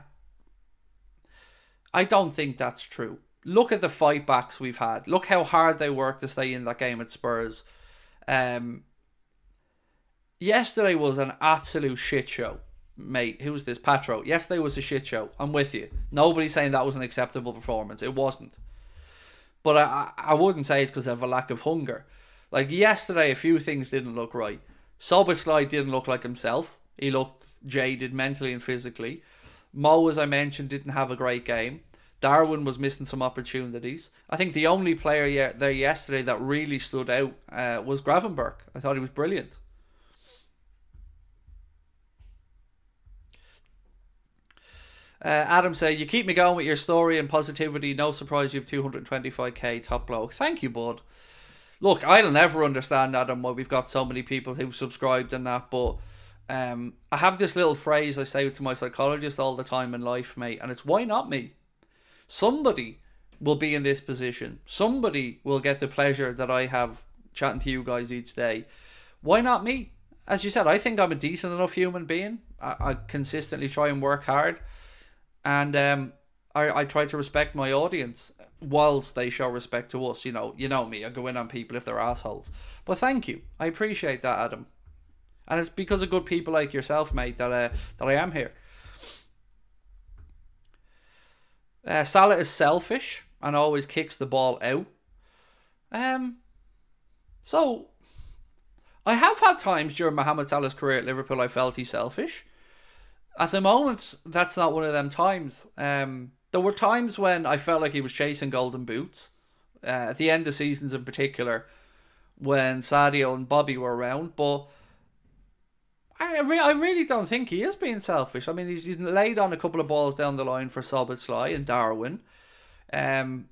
I don't think that's true. Look at the fight backs we've had. Look how hard they worked to stay in that game at Spurs. Um, yesterday was an absolute shit show. Mate, who's this? Patro. Yesterday was a shit show. I'm with you. Nobody's saying that was an acceptable performance. It wasn't. But I, I wouldn't say it's because of a lack of hunger. Like yesterday, a few things didn't look right. Szoboszlai didn't look like himself. He looked jaded mentally and physically. Mo, as I mentioned, didn't have a great game. Darwin was missing some opportunities. I think the only player ye- there yesterday that really stood out uh, was Gravenberch. I thought he was brilliant. Uh, Adam said, you keep me going with your story and positivity. No surprise you have two hundred twenty-five k top bloke. Thank you, bud. Look, I'll never understand, Adam, why we've got so many people who've subscribed and that, but um, I have this little phrase I say to my psychologist all the time in life, mate, and it's, why not me? Somebody will be in this position. Somebody will get the pleasure that I have chatting to you guys each day. Why not me? As you said, I think I'm a decent enough human being. I, I consistently try and work hard. And um, I, I try to respect my audience whilst they show respect to us. You know, you know me. I go in on people if they're assholes. But thank you. I appreciate that, Adam. And it's because of good people like yourself, mate, that, uh, that I am here. Uh, Salah is selfish and always kicks the ball out. Um, so, I have had times during Mohamed Salah's career at Liverpool I felt he's selfish. At the moment, that's not one of them times. Um, there were times when I felt like he was chasing golden boots. Uh, at the end of seasons in particular, when Sadio and Bobby were around. But I, re- I really don't think he is being selfish. I mean, he's, he's laid on a couple of balls down the line for Szoboszlai and Darwin. Um,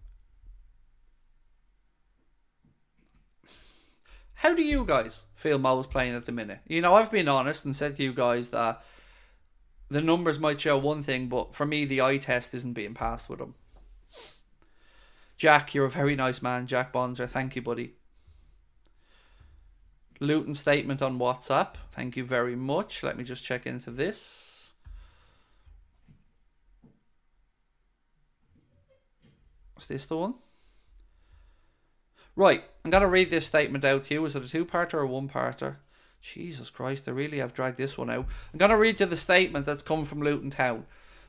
how do you guys feel Mo's playing at the minute? You know, I've been honest and said to you guys that the numbers might show one thing, but for me, the eye test isn't being passed with him. Jack, you're a very nice man. Jack Bonzer, thank you, buddy. Luton statement on WhatsApp. Thank you very much. Let me just check into this. Is this the one? Right, I'm going to read this statement out to you. Is it a two-parter or a one-parter? Jesus Christ, they really have dragged this one out. I'm going to read you the statement that's come from Luton Town.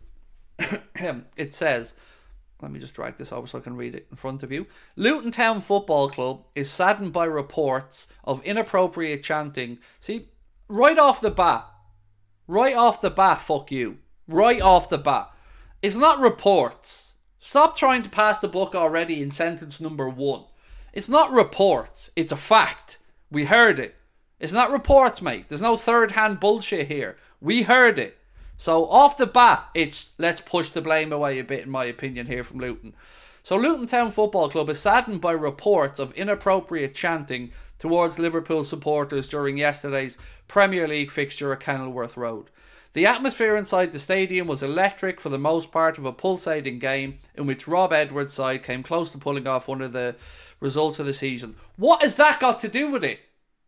It says, let me just drag this over so I can read it in front of you. Luton Town Football Club is saddened by reports of inappropriate chanting. See, right off the bat, right off the bat, fuck you. Right off the bat. It's not reports. Stop trying to pass the buck already in sentence number one. It's not reports. It's a fact. We heard it. It's not reports, mate. There's no third-hand bullshit here. We heard it. So off the bat, it's let's push the blame away a bit, in my opinion, here from Luton. So Luton Town Football Club is saddened by reports of inappropriate chanting towards Liverpool supporters during yesterday's Premier League fixture at Kenilworth Road. The atmosphere inside the stadium was electric for the most part of a pulsating game in which Rob Edwards' side came close to pulling off one of the results of the season. What has that got to do with it?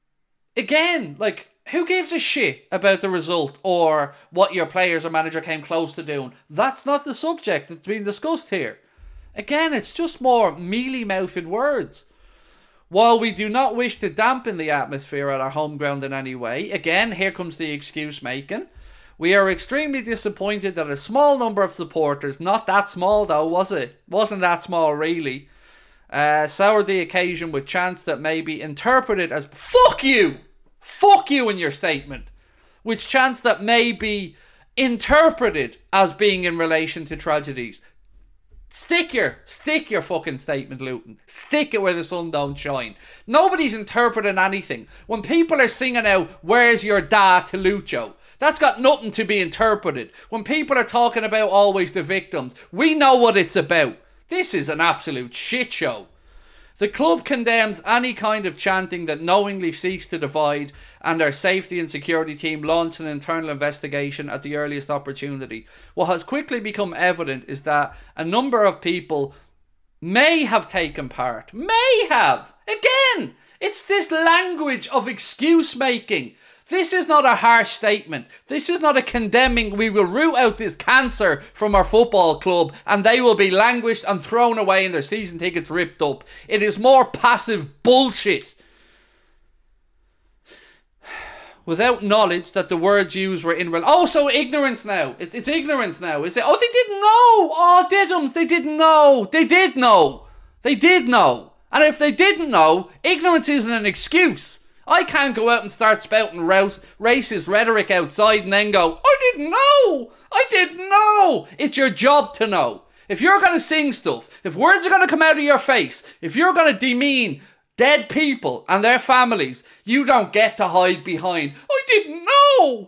Again, like, who gives a shit about the result or what your players or manager came close to doing? That's not the subject that's being discussed here. Again, it's just more mealy-mouthed words. While we do not wish to dampen the atmosphere at our home ground in any way, again, here comes the excuse making. We are extremely disappointed that a small number of supporters, not that small though, was it? Wasn't that small really, uh, soured the occasion with chants that may be interpreted as fuck you! Fuck you in your statement. Which chants that may be interpreted as being in relation to tragedies. Stick your, stick your fucking statement, Luton. Stick it where the sun don't shine. Nobody's interpreting anything. When people are singing out, where's your da to Lucho? That's got nothing to be interpreted. When people are talking about always the victims, we know what it's about. This is an absolute shit show. The club condemns any kind of chanting that knowingly seeks to divide, and our safety and security team launched an internal investigation at the earliest opportunity. What has quickly become evident is that a number of people may have taken part. May have! Again! It's this language of excuse making. This is not a harsh statement. This is not a condemning, we will root out this cancer from our football club and they will be languished and thrown away and their season tickets ripped up. It is more passive bullshit. Without knowledge that the words used were in... Oh, so ignorance now. It's, it's ignorance now. Is it? Oh, they didn't know. Oh, didums. They didn't know. They did know. They did know. And if they didn't know, ignorance isn't an excuse. I can't go out and start spouting rouse, racist rhetoric outside and then go, I didn't know. I didn't know. It's your job to know. If you're going to sing stuff, if words are going to come out of your face, if you're going to demean dead people and their families, you don't get to hide behind, I didn't know.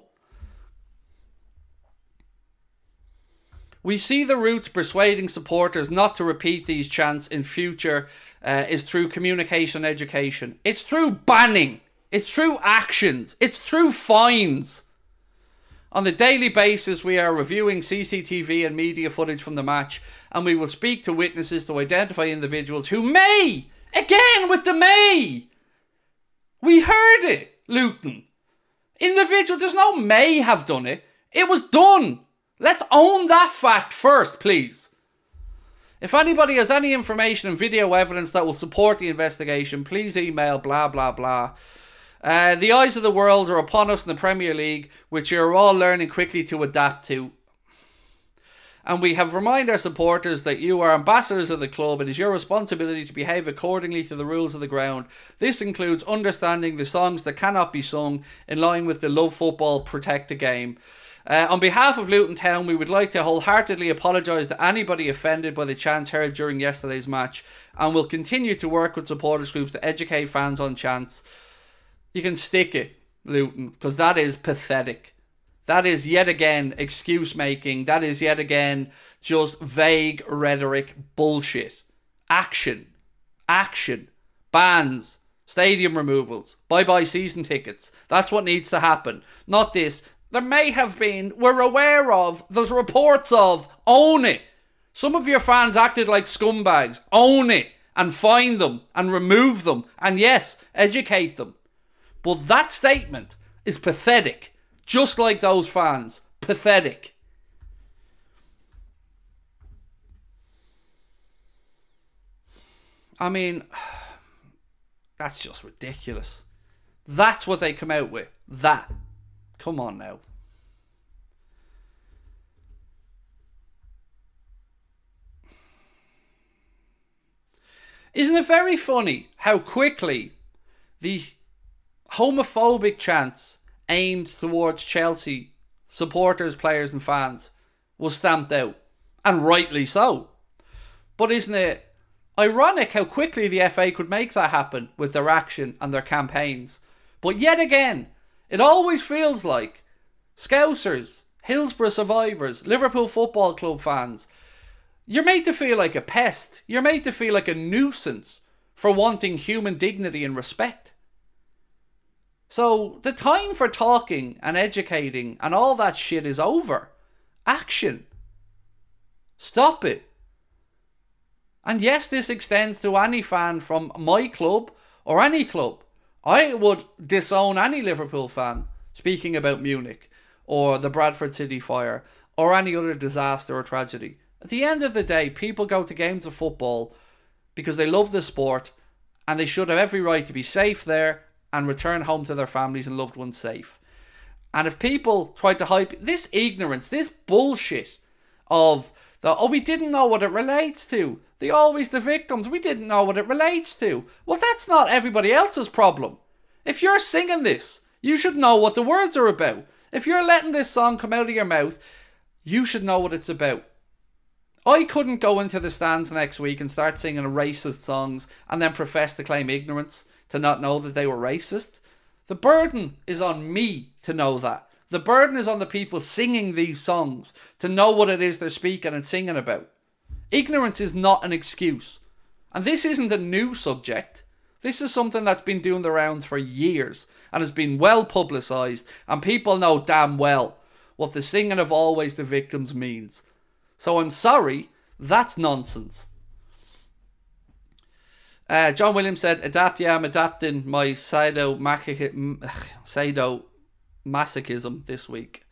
We see the route to persuading supporters not to repeat these chants in future uh, is through communication and education. It's through banning. It's through actions. It's through fines. On a daily basis, we are reviewing C C T V and media footage from the match, and we will speak to witnesses to identify individuals who may... Again with the may. We heard it, Luton. Individual, there's no may have done it. It was done. Let's own that fact first, please. If anybody has any information and video evidence that will support the investigation, please email blah, blah, blah. Uh, the eyes of the world are upon us in the Premier League, which you're all learning quickly to adapt to. And we have reminded our supporters that you are ambassadors of the club. It is your responsibility to behave accordingly to the rules of the ground. This includes understanding the songs that cannot be sung in line with the Love Football, Protect the Game. Uh, on behalf of Luton Town, we would like to wholeheartedly apologise to anybody offended by the chants heard during yesterday's match, and will continue to work with supporters groups to educate fans on chants. You can stick it, Luton, because that is pathetic. That is yet again excuse making. That is yet again just vague rhetoric bullshit. Action. Action. Bans. Stadium removals. Bye-bye season tickets. That's what needs to happen. Not this. There may have been. We're aware of. There's reports of. Own it. Some of your fans acted like scumbags. Own it. And fine them. And remove them. And yes, educate them. But that statement is pathetic. Just like those fans. Pathetic. I mean, that's just ridiculous. That's what they come out with. That. Come on now. Isn't it very funny how quickly these homophobic chants aimed towards Chelsea supporters, players and fans was stamped out, and rightly so. But isn't it ironic how quickly the F A could make that happen with their action and their campaigns? But yet again, it always feels like Scousers, Hillsborough survivors, Liverpool Football Club fans, you're made to feel like a pest. You're made to feel like a nuisance for wanting human dignity and respect. So the time for talking and educating and all that shit is over. Action. Stop it. And yes, this extends to any fan from my club or any club. I would disown any Liverpool fan speaking about Munich or the Bradford City fire or any other disaster or tragedy. At the end of the day, people go to games of football because they love the sport and they should have every right to be safe there and return home to their families and loved ones safe. And if people try to hype this ignorance, this bullshit of the, oh, we didn't know what it relates to. They always the victims. We didn't know what it relates to. Well, that's not everybody else's problem. If you're singing this, you should know what the words are about. If you're letting this song come out of your mouth, you should know what it's about. I couldn't go into the stands next week and start singing racist songs and then profess to claim ignorance to not know that they were racist. The burden is on me to know that. The burden is on the people singing these songs to know what it is they're speaking and singing about. Ignorance is not an excuse. And this isn't a new subject. This is something that's been doing the rounds for years and has been well publicised, and people know damn well what the singing of Always the Victims means. So I'm sorry, that's nonsense. Uh, John Williams said, adapt, yeah, I'm adapting my Saido, Saido masochism this week.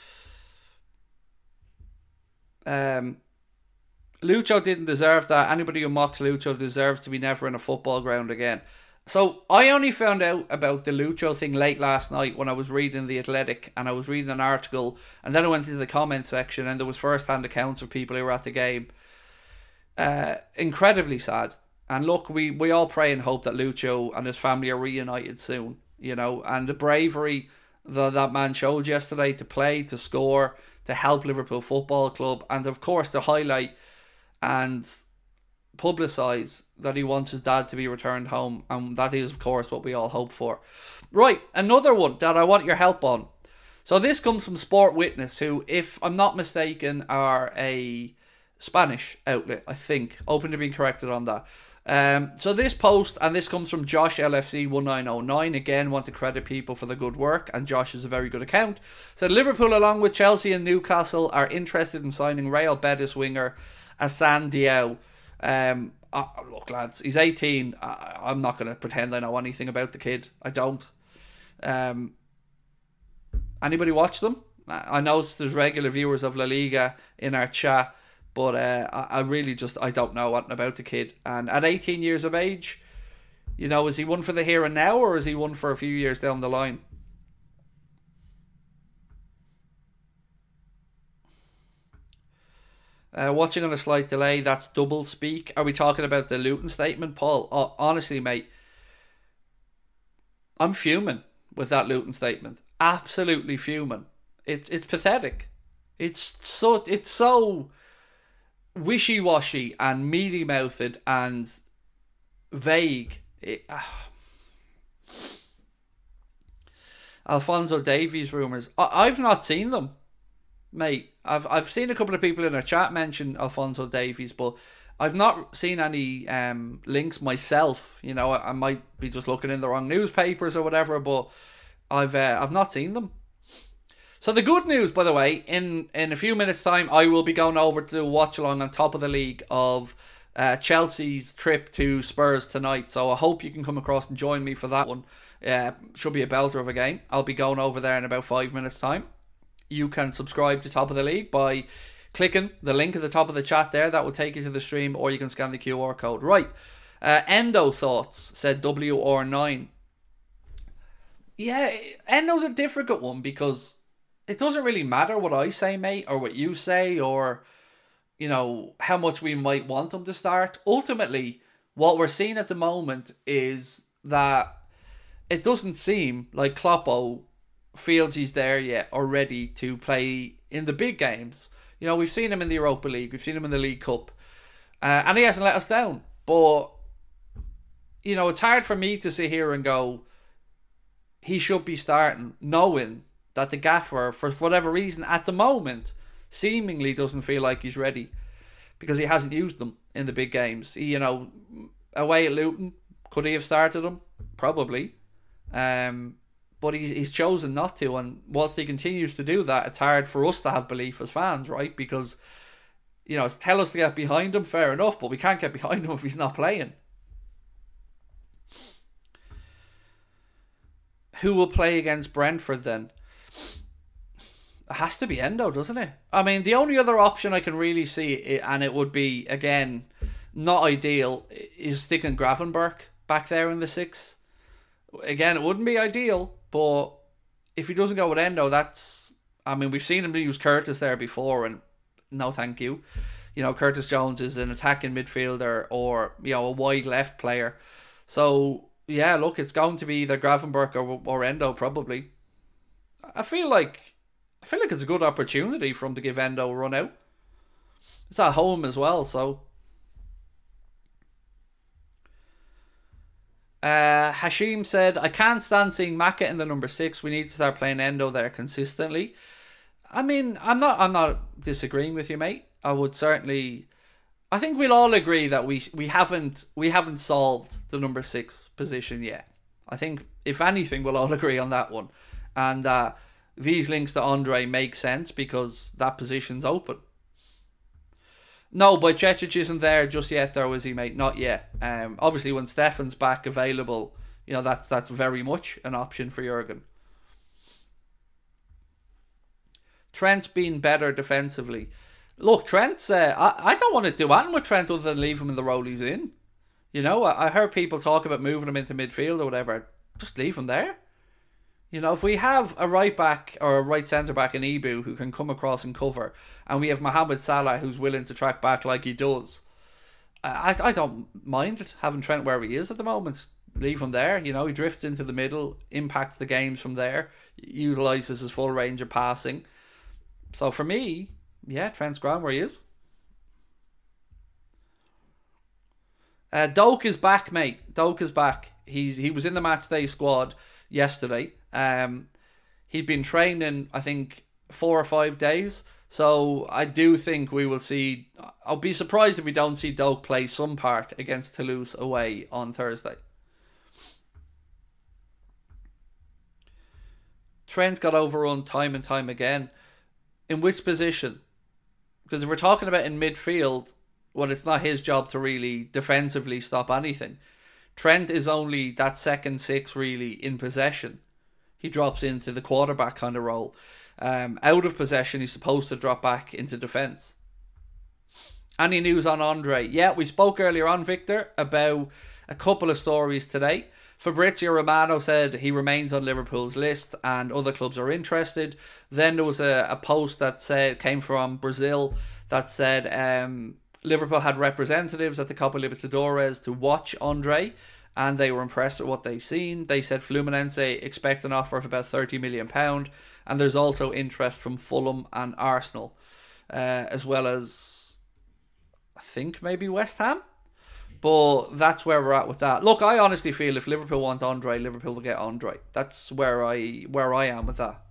Um, Lucho didn't deserve that. Anybody who mocks Lucho deserves to be never in a football ground again. So I only found out about the Lucho thing late last night when I was reading The Athletic, and I was reading an article, and then I went into the comment section and there was first-hand accounts of people who were at the game. Uh, incredibly sad. And look, we, we all pray and hope that Lucho and his family are reunited soon, you know, and the bravery that that man showed yesterday to play, to score, to help Liverpool Football Club, and of course to highlight and publicise that he wants his dad to be returned home, and that is of course what we all hope for. Right, another one that I want your help on. So this comes from Sport Witness, who, if I'm not mistaken, are a Spanish outlet, I think. Open to being corrected on that. Um, so this post, and this comes from Josh L F C one nine oh nine, again want to credit people for the good work, and Josh is a very good account. Said Liverpool along with Chelsea and Newcastle are interested in signing Real Betis winger Assane Diao. Um, uh, look lads, he's eighteen. I, I'm not going to pretend I know anything about the kid. I don't. Um, anybody watch them? I know there's regular viewers of La Liga in our chat, but uh, I, I really just, I don't know what about the kid. And at eighteen years of age, you know, is he one for the here and now, or is he one for a few years down the line? Uh, watching on a slight delay, that's double speak. Are we talking about the Luton statement, Paul? Oh, honestly, mate, I'm fuming with that Luton statement. Absolutely fuming. It's it's pathetic. It's so it's so wishy-washy and mealy-mouthed and vague. It, uh, Alphonso Davies rumours. I, I've not seen them, mate. I've I've seen a couple of people in our chat mention Alphonso Davies, but I've not seen any um, links myself. You know, I, I might be just looking in the wrong newspapers or whatever, but I've uh, I've not seen them. So the good news, by the way, in, in a few minutes' time, I will be going over to watch along on Top of the League of uh, Chelsea's trip to Spurs tonight. So I hope you can come across and join me for that one. Uh, should be a belter of a game. I'll be going over there in about five minutes' time. You can subscribe to Top of the League by clicking the link at the top of the chat there. That will take you to the stream, or you can scan the Q R code. Right. Uh, Endo thoughts, said W R nine. Yeah, Endo's a difficult one because it doesn't really matter what I say, mate, or what you say, or, you know, how much we might want him to start. Ultimately, what we're seeing at the moment is that it doesn't seem like Kloppo feels he's there yet or ready to play in the big games. You know, we've seen him in the Europa League, we've seen him in the League Cup, uh, and he hasn't let us down. But, you know, it's hard for me to sit here and go, he should be starting, knowing that the gaffer, for whatever reason, at the moment, seemingly doesn't feel like he's ready because he hasn't used them in the big games. He, you know, away at Luton, could he have started them? Probably. Um, but he, he's chosen not to, and whilst he continues to do that, it's hard for us to have belief as fans, right? Because, you know, tell us to get behind him, fair enough, but we can't get behind him if he's not playing. Who will play against Brentford then? It has to be Endo, doesn't it? I mean, the only other option I can really see, and it would be, again, not ideal, is sticking Gravenberch back there in the six. Again, it wouldn't be ideal, but if he doesn't go with Endo, that's... I mean, we've seen him use Curtis there before, and no thank you. You know, Curtis Jones is an attacking midfielder or, you know, a wide left player. So, yeah, look, it's going to be either Gravenberch or, or Endo, probably. I feel like... I feel like it's a good opportunity for him to give Endo a run out. It's at home as well, so... Uh, Hashim said, I can't stand seeing Maka in the number six. We need to start playing Endo there consistently. I mean, I'm not I'm not disagreeing with you, mate. I would certainly... I think we'll all agree that we we haven't we haven't solved the number six position yet. I think, if anything, we'll all agree on that one. And uh, these links to Andre make sense because that position's open. No, but Cecic isn't there just yet, though, is he, mate? Not yet. Um, obviously, when Stefan's back available, you know, that's that's very much an option for Jurgen. Trent's been better defensively. Look, Trent's, uh, I, I don't want to do anything with Trent other than leave him in the role he's in. You know, I, I heard people talk about moving him into midfield or whatever. Just leave him there. You know, if we have a right back or a right centre back in Ibu who can come across and cover, and we have Mohamed Salah who's willing to track back like he does, I, I don't mind having Trent where he is at the moment. Leave him there. You know, he drifts into the middle, impacts the games from there, utilises his full range of passing. So for me, yeah, Trent's grand where he is. Uh, Doak is back, mate. Doak is back. He's he was in the matchday squad yesterday. Um, he'd been training, I think, four or five days. So I do think we will see. I'll be surprised if we don't see Doak play some part against Toulouse away on Thursday. Trent got overrun time and time again. In which position? Because if we're talking about in midfield, well, it's not his job to really defensively stop anything. Trent is only that second six really in possession. He drops into the quarterback kind of role. Um, out of possession, he's supposed to drop back into defence. Any news on Andre? Yeah, we spoke earlier on, Victor, about a couple of stories today. Fabrizio Romano said he remains on Liverpool's list and other clubs are interested. Then there was a, a post that said came from Brazil that said um, Liverpool had representatives at the Copa Libertadores to watch Andre, and they were impressed with what they seen. They said Fluminense expect an offer of about thirty million pounds, and there's also interest from Fulham and Arsenal, uh, as well as, I think, maybe West Ham. But that's where we're at with that. Look, I honestly feel if Liverpool want Andre, Liverpool will get Andre. That's where I where I am with that.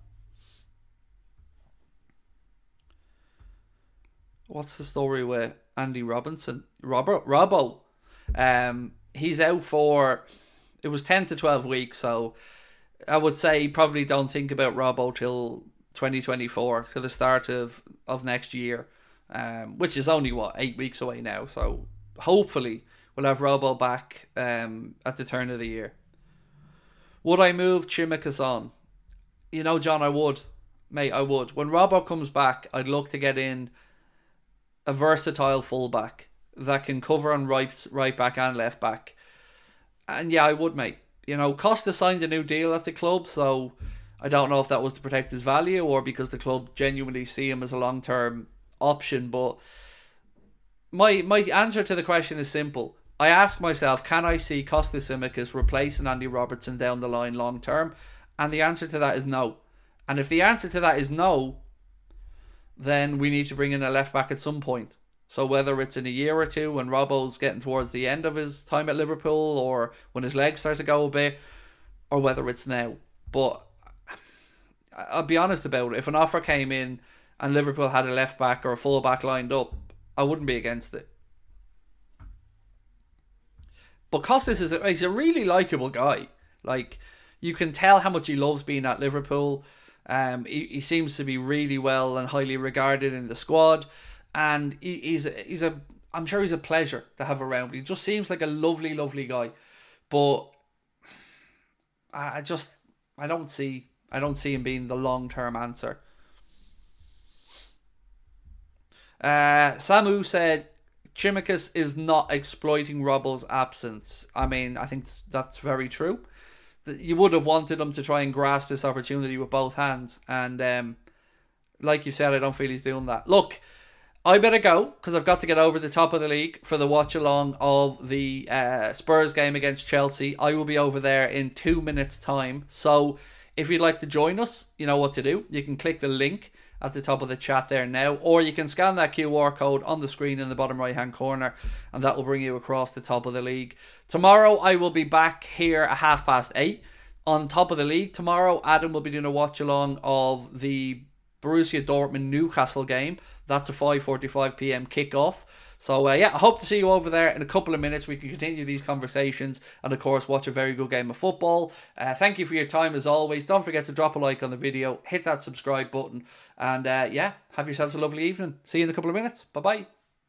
What's the story with Andy Robinson? Robert Robbo. Um, he's out for, it was ten to twelve weeks, so I would say probably don't think about Robbo till twenty twenty-four, to the start of, of next year, um, which is only, what, eight weeks away now. So hopefully we'll have Robbo back um, at the turn of the year. Would I move Tsimikas on? You know, John, I would. Mate, I would. When Robbo comes back, I'd look to get in a versatile fullback that can cover on right, right back and left back. And yeah, I would, mate. You know, Costa signed a new deal at the club, so I don't know if that was to protect his value or because the club genuinely see him as a long-term option. But my my answer to the question is simple. I ask myself, can I see Costa Tsimikas replacing Andy Robertson down the line long term? And the answer to that is no. And if the answer to that is no, then we need to bring in a left back at some point. So whether it's in a year or two when Robbo's getting towards the end of his time at Liverpool, or when his legs start to go a bit, or whether it's now. But I'll be honest about it. If an offer came in and Liverpool had a left back or a full back lined up, I wouldn't be against it. But Costas is a, he's a really likeable guy. Like, you can tell how much he loves being at Liverpool. Um, he, he seems to be really well and highly regarded in the squad, and he, he's he's a I'm sure he's a pleasure to have around. He just seems like a lovely, lovely guy. But I just I don't see I don't see him being the long term answer. Uh, Samu said Tsimikas is not exploiting Robbo's absence. I mean, I think that's very true. You would have wanted him to try and grasp this opportunity with both hands. And um, like you said, I don't feel he's doing that. Look, I better go because I've got to get over the top of the league for the watch along of the uh, Spurs game against Chelsea. I will be over there in two minutes time. So if you'd like to join us, you know what to do. You can click the link at the top of the chat there now, or you can scan that Q R code on the screen in the bottom right hand corner, and that will bring you across the top of the league. Tomorrow I will be back here at half past eight on top of the league. Tomorrow Adam will be doing a watch along of the Borussia Dortmund Newcastle game. That's a five forty-five p.m. kickoff. So uh, yeah, I hope to see you over there in a couple of minutes. We can continue these conversations and of course watch a very good game of football. Uh, thank you for your time as always. Don't forget to drop a like on the video, hit that subscribe button, and uh, yeah, have yourselves a lovely evening. See you in a couple of minutes. Bye bye.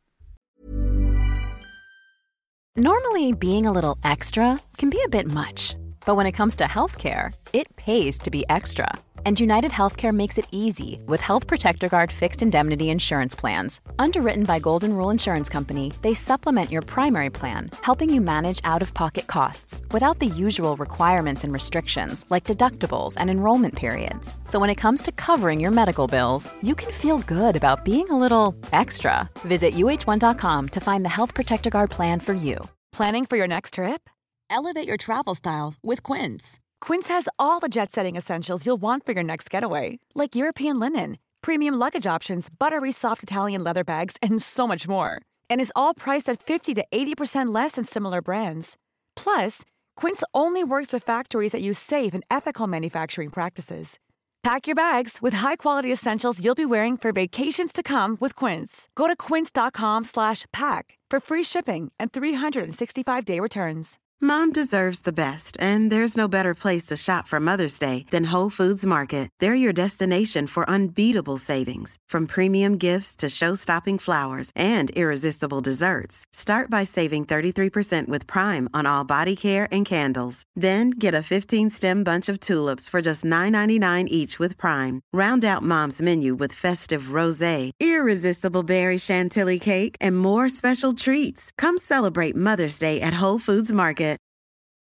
Normally, being a little extra can be a bit much, but when it comes to healthcare, it pays to be extra. And United Healthcare makes it easy with Health Protector Guard fixed indemnity insurance plans. Underwritten by Golden Rule Insurance Company, they supplement your primary plan, helping you manage out-of-pocket costs without the usual requirements and restrictions like deductibles and enrollment periods. So when it comes to covering your medical bills, you can feel good about being a little extra. Visit U H one dot com to find the Health Protector Guard plan for you. Planning for your next trip? Elevate your travel style with Quince. Quince has all the jet-setting essentials you'll want for your next getaway, like European linen, premium luggage options, buttery soft Italian leather bags, and so much more. And is all priced at fifty to eighty percent less than similar brands. Plus, Quince only works with factories that use safe and ethical manufacturing practices. Pack your bags with high-quality essentials you'll be wearing for vacations to come with Quince. Go to quince.com slash pack for free shipping and three sixty-five day returns. Mom deserves the best, and there's no better place to shop for Mother's Day than Whole Foods Market. They're your destination for unbeatable savings, from premium gifts to show-stopping flowers and irresistible desserts. Start by saving thirty-three percent with Prime on all body care and candles. Then get a fifteen-stem bunch of tulips for just nine ninety-nine each with Prime. Round out Mom's menu with festive rosé, irresistible berry chantilly cake, and more special treats. Come celebrate Mother's Day at Whole Foods Market.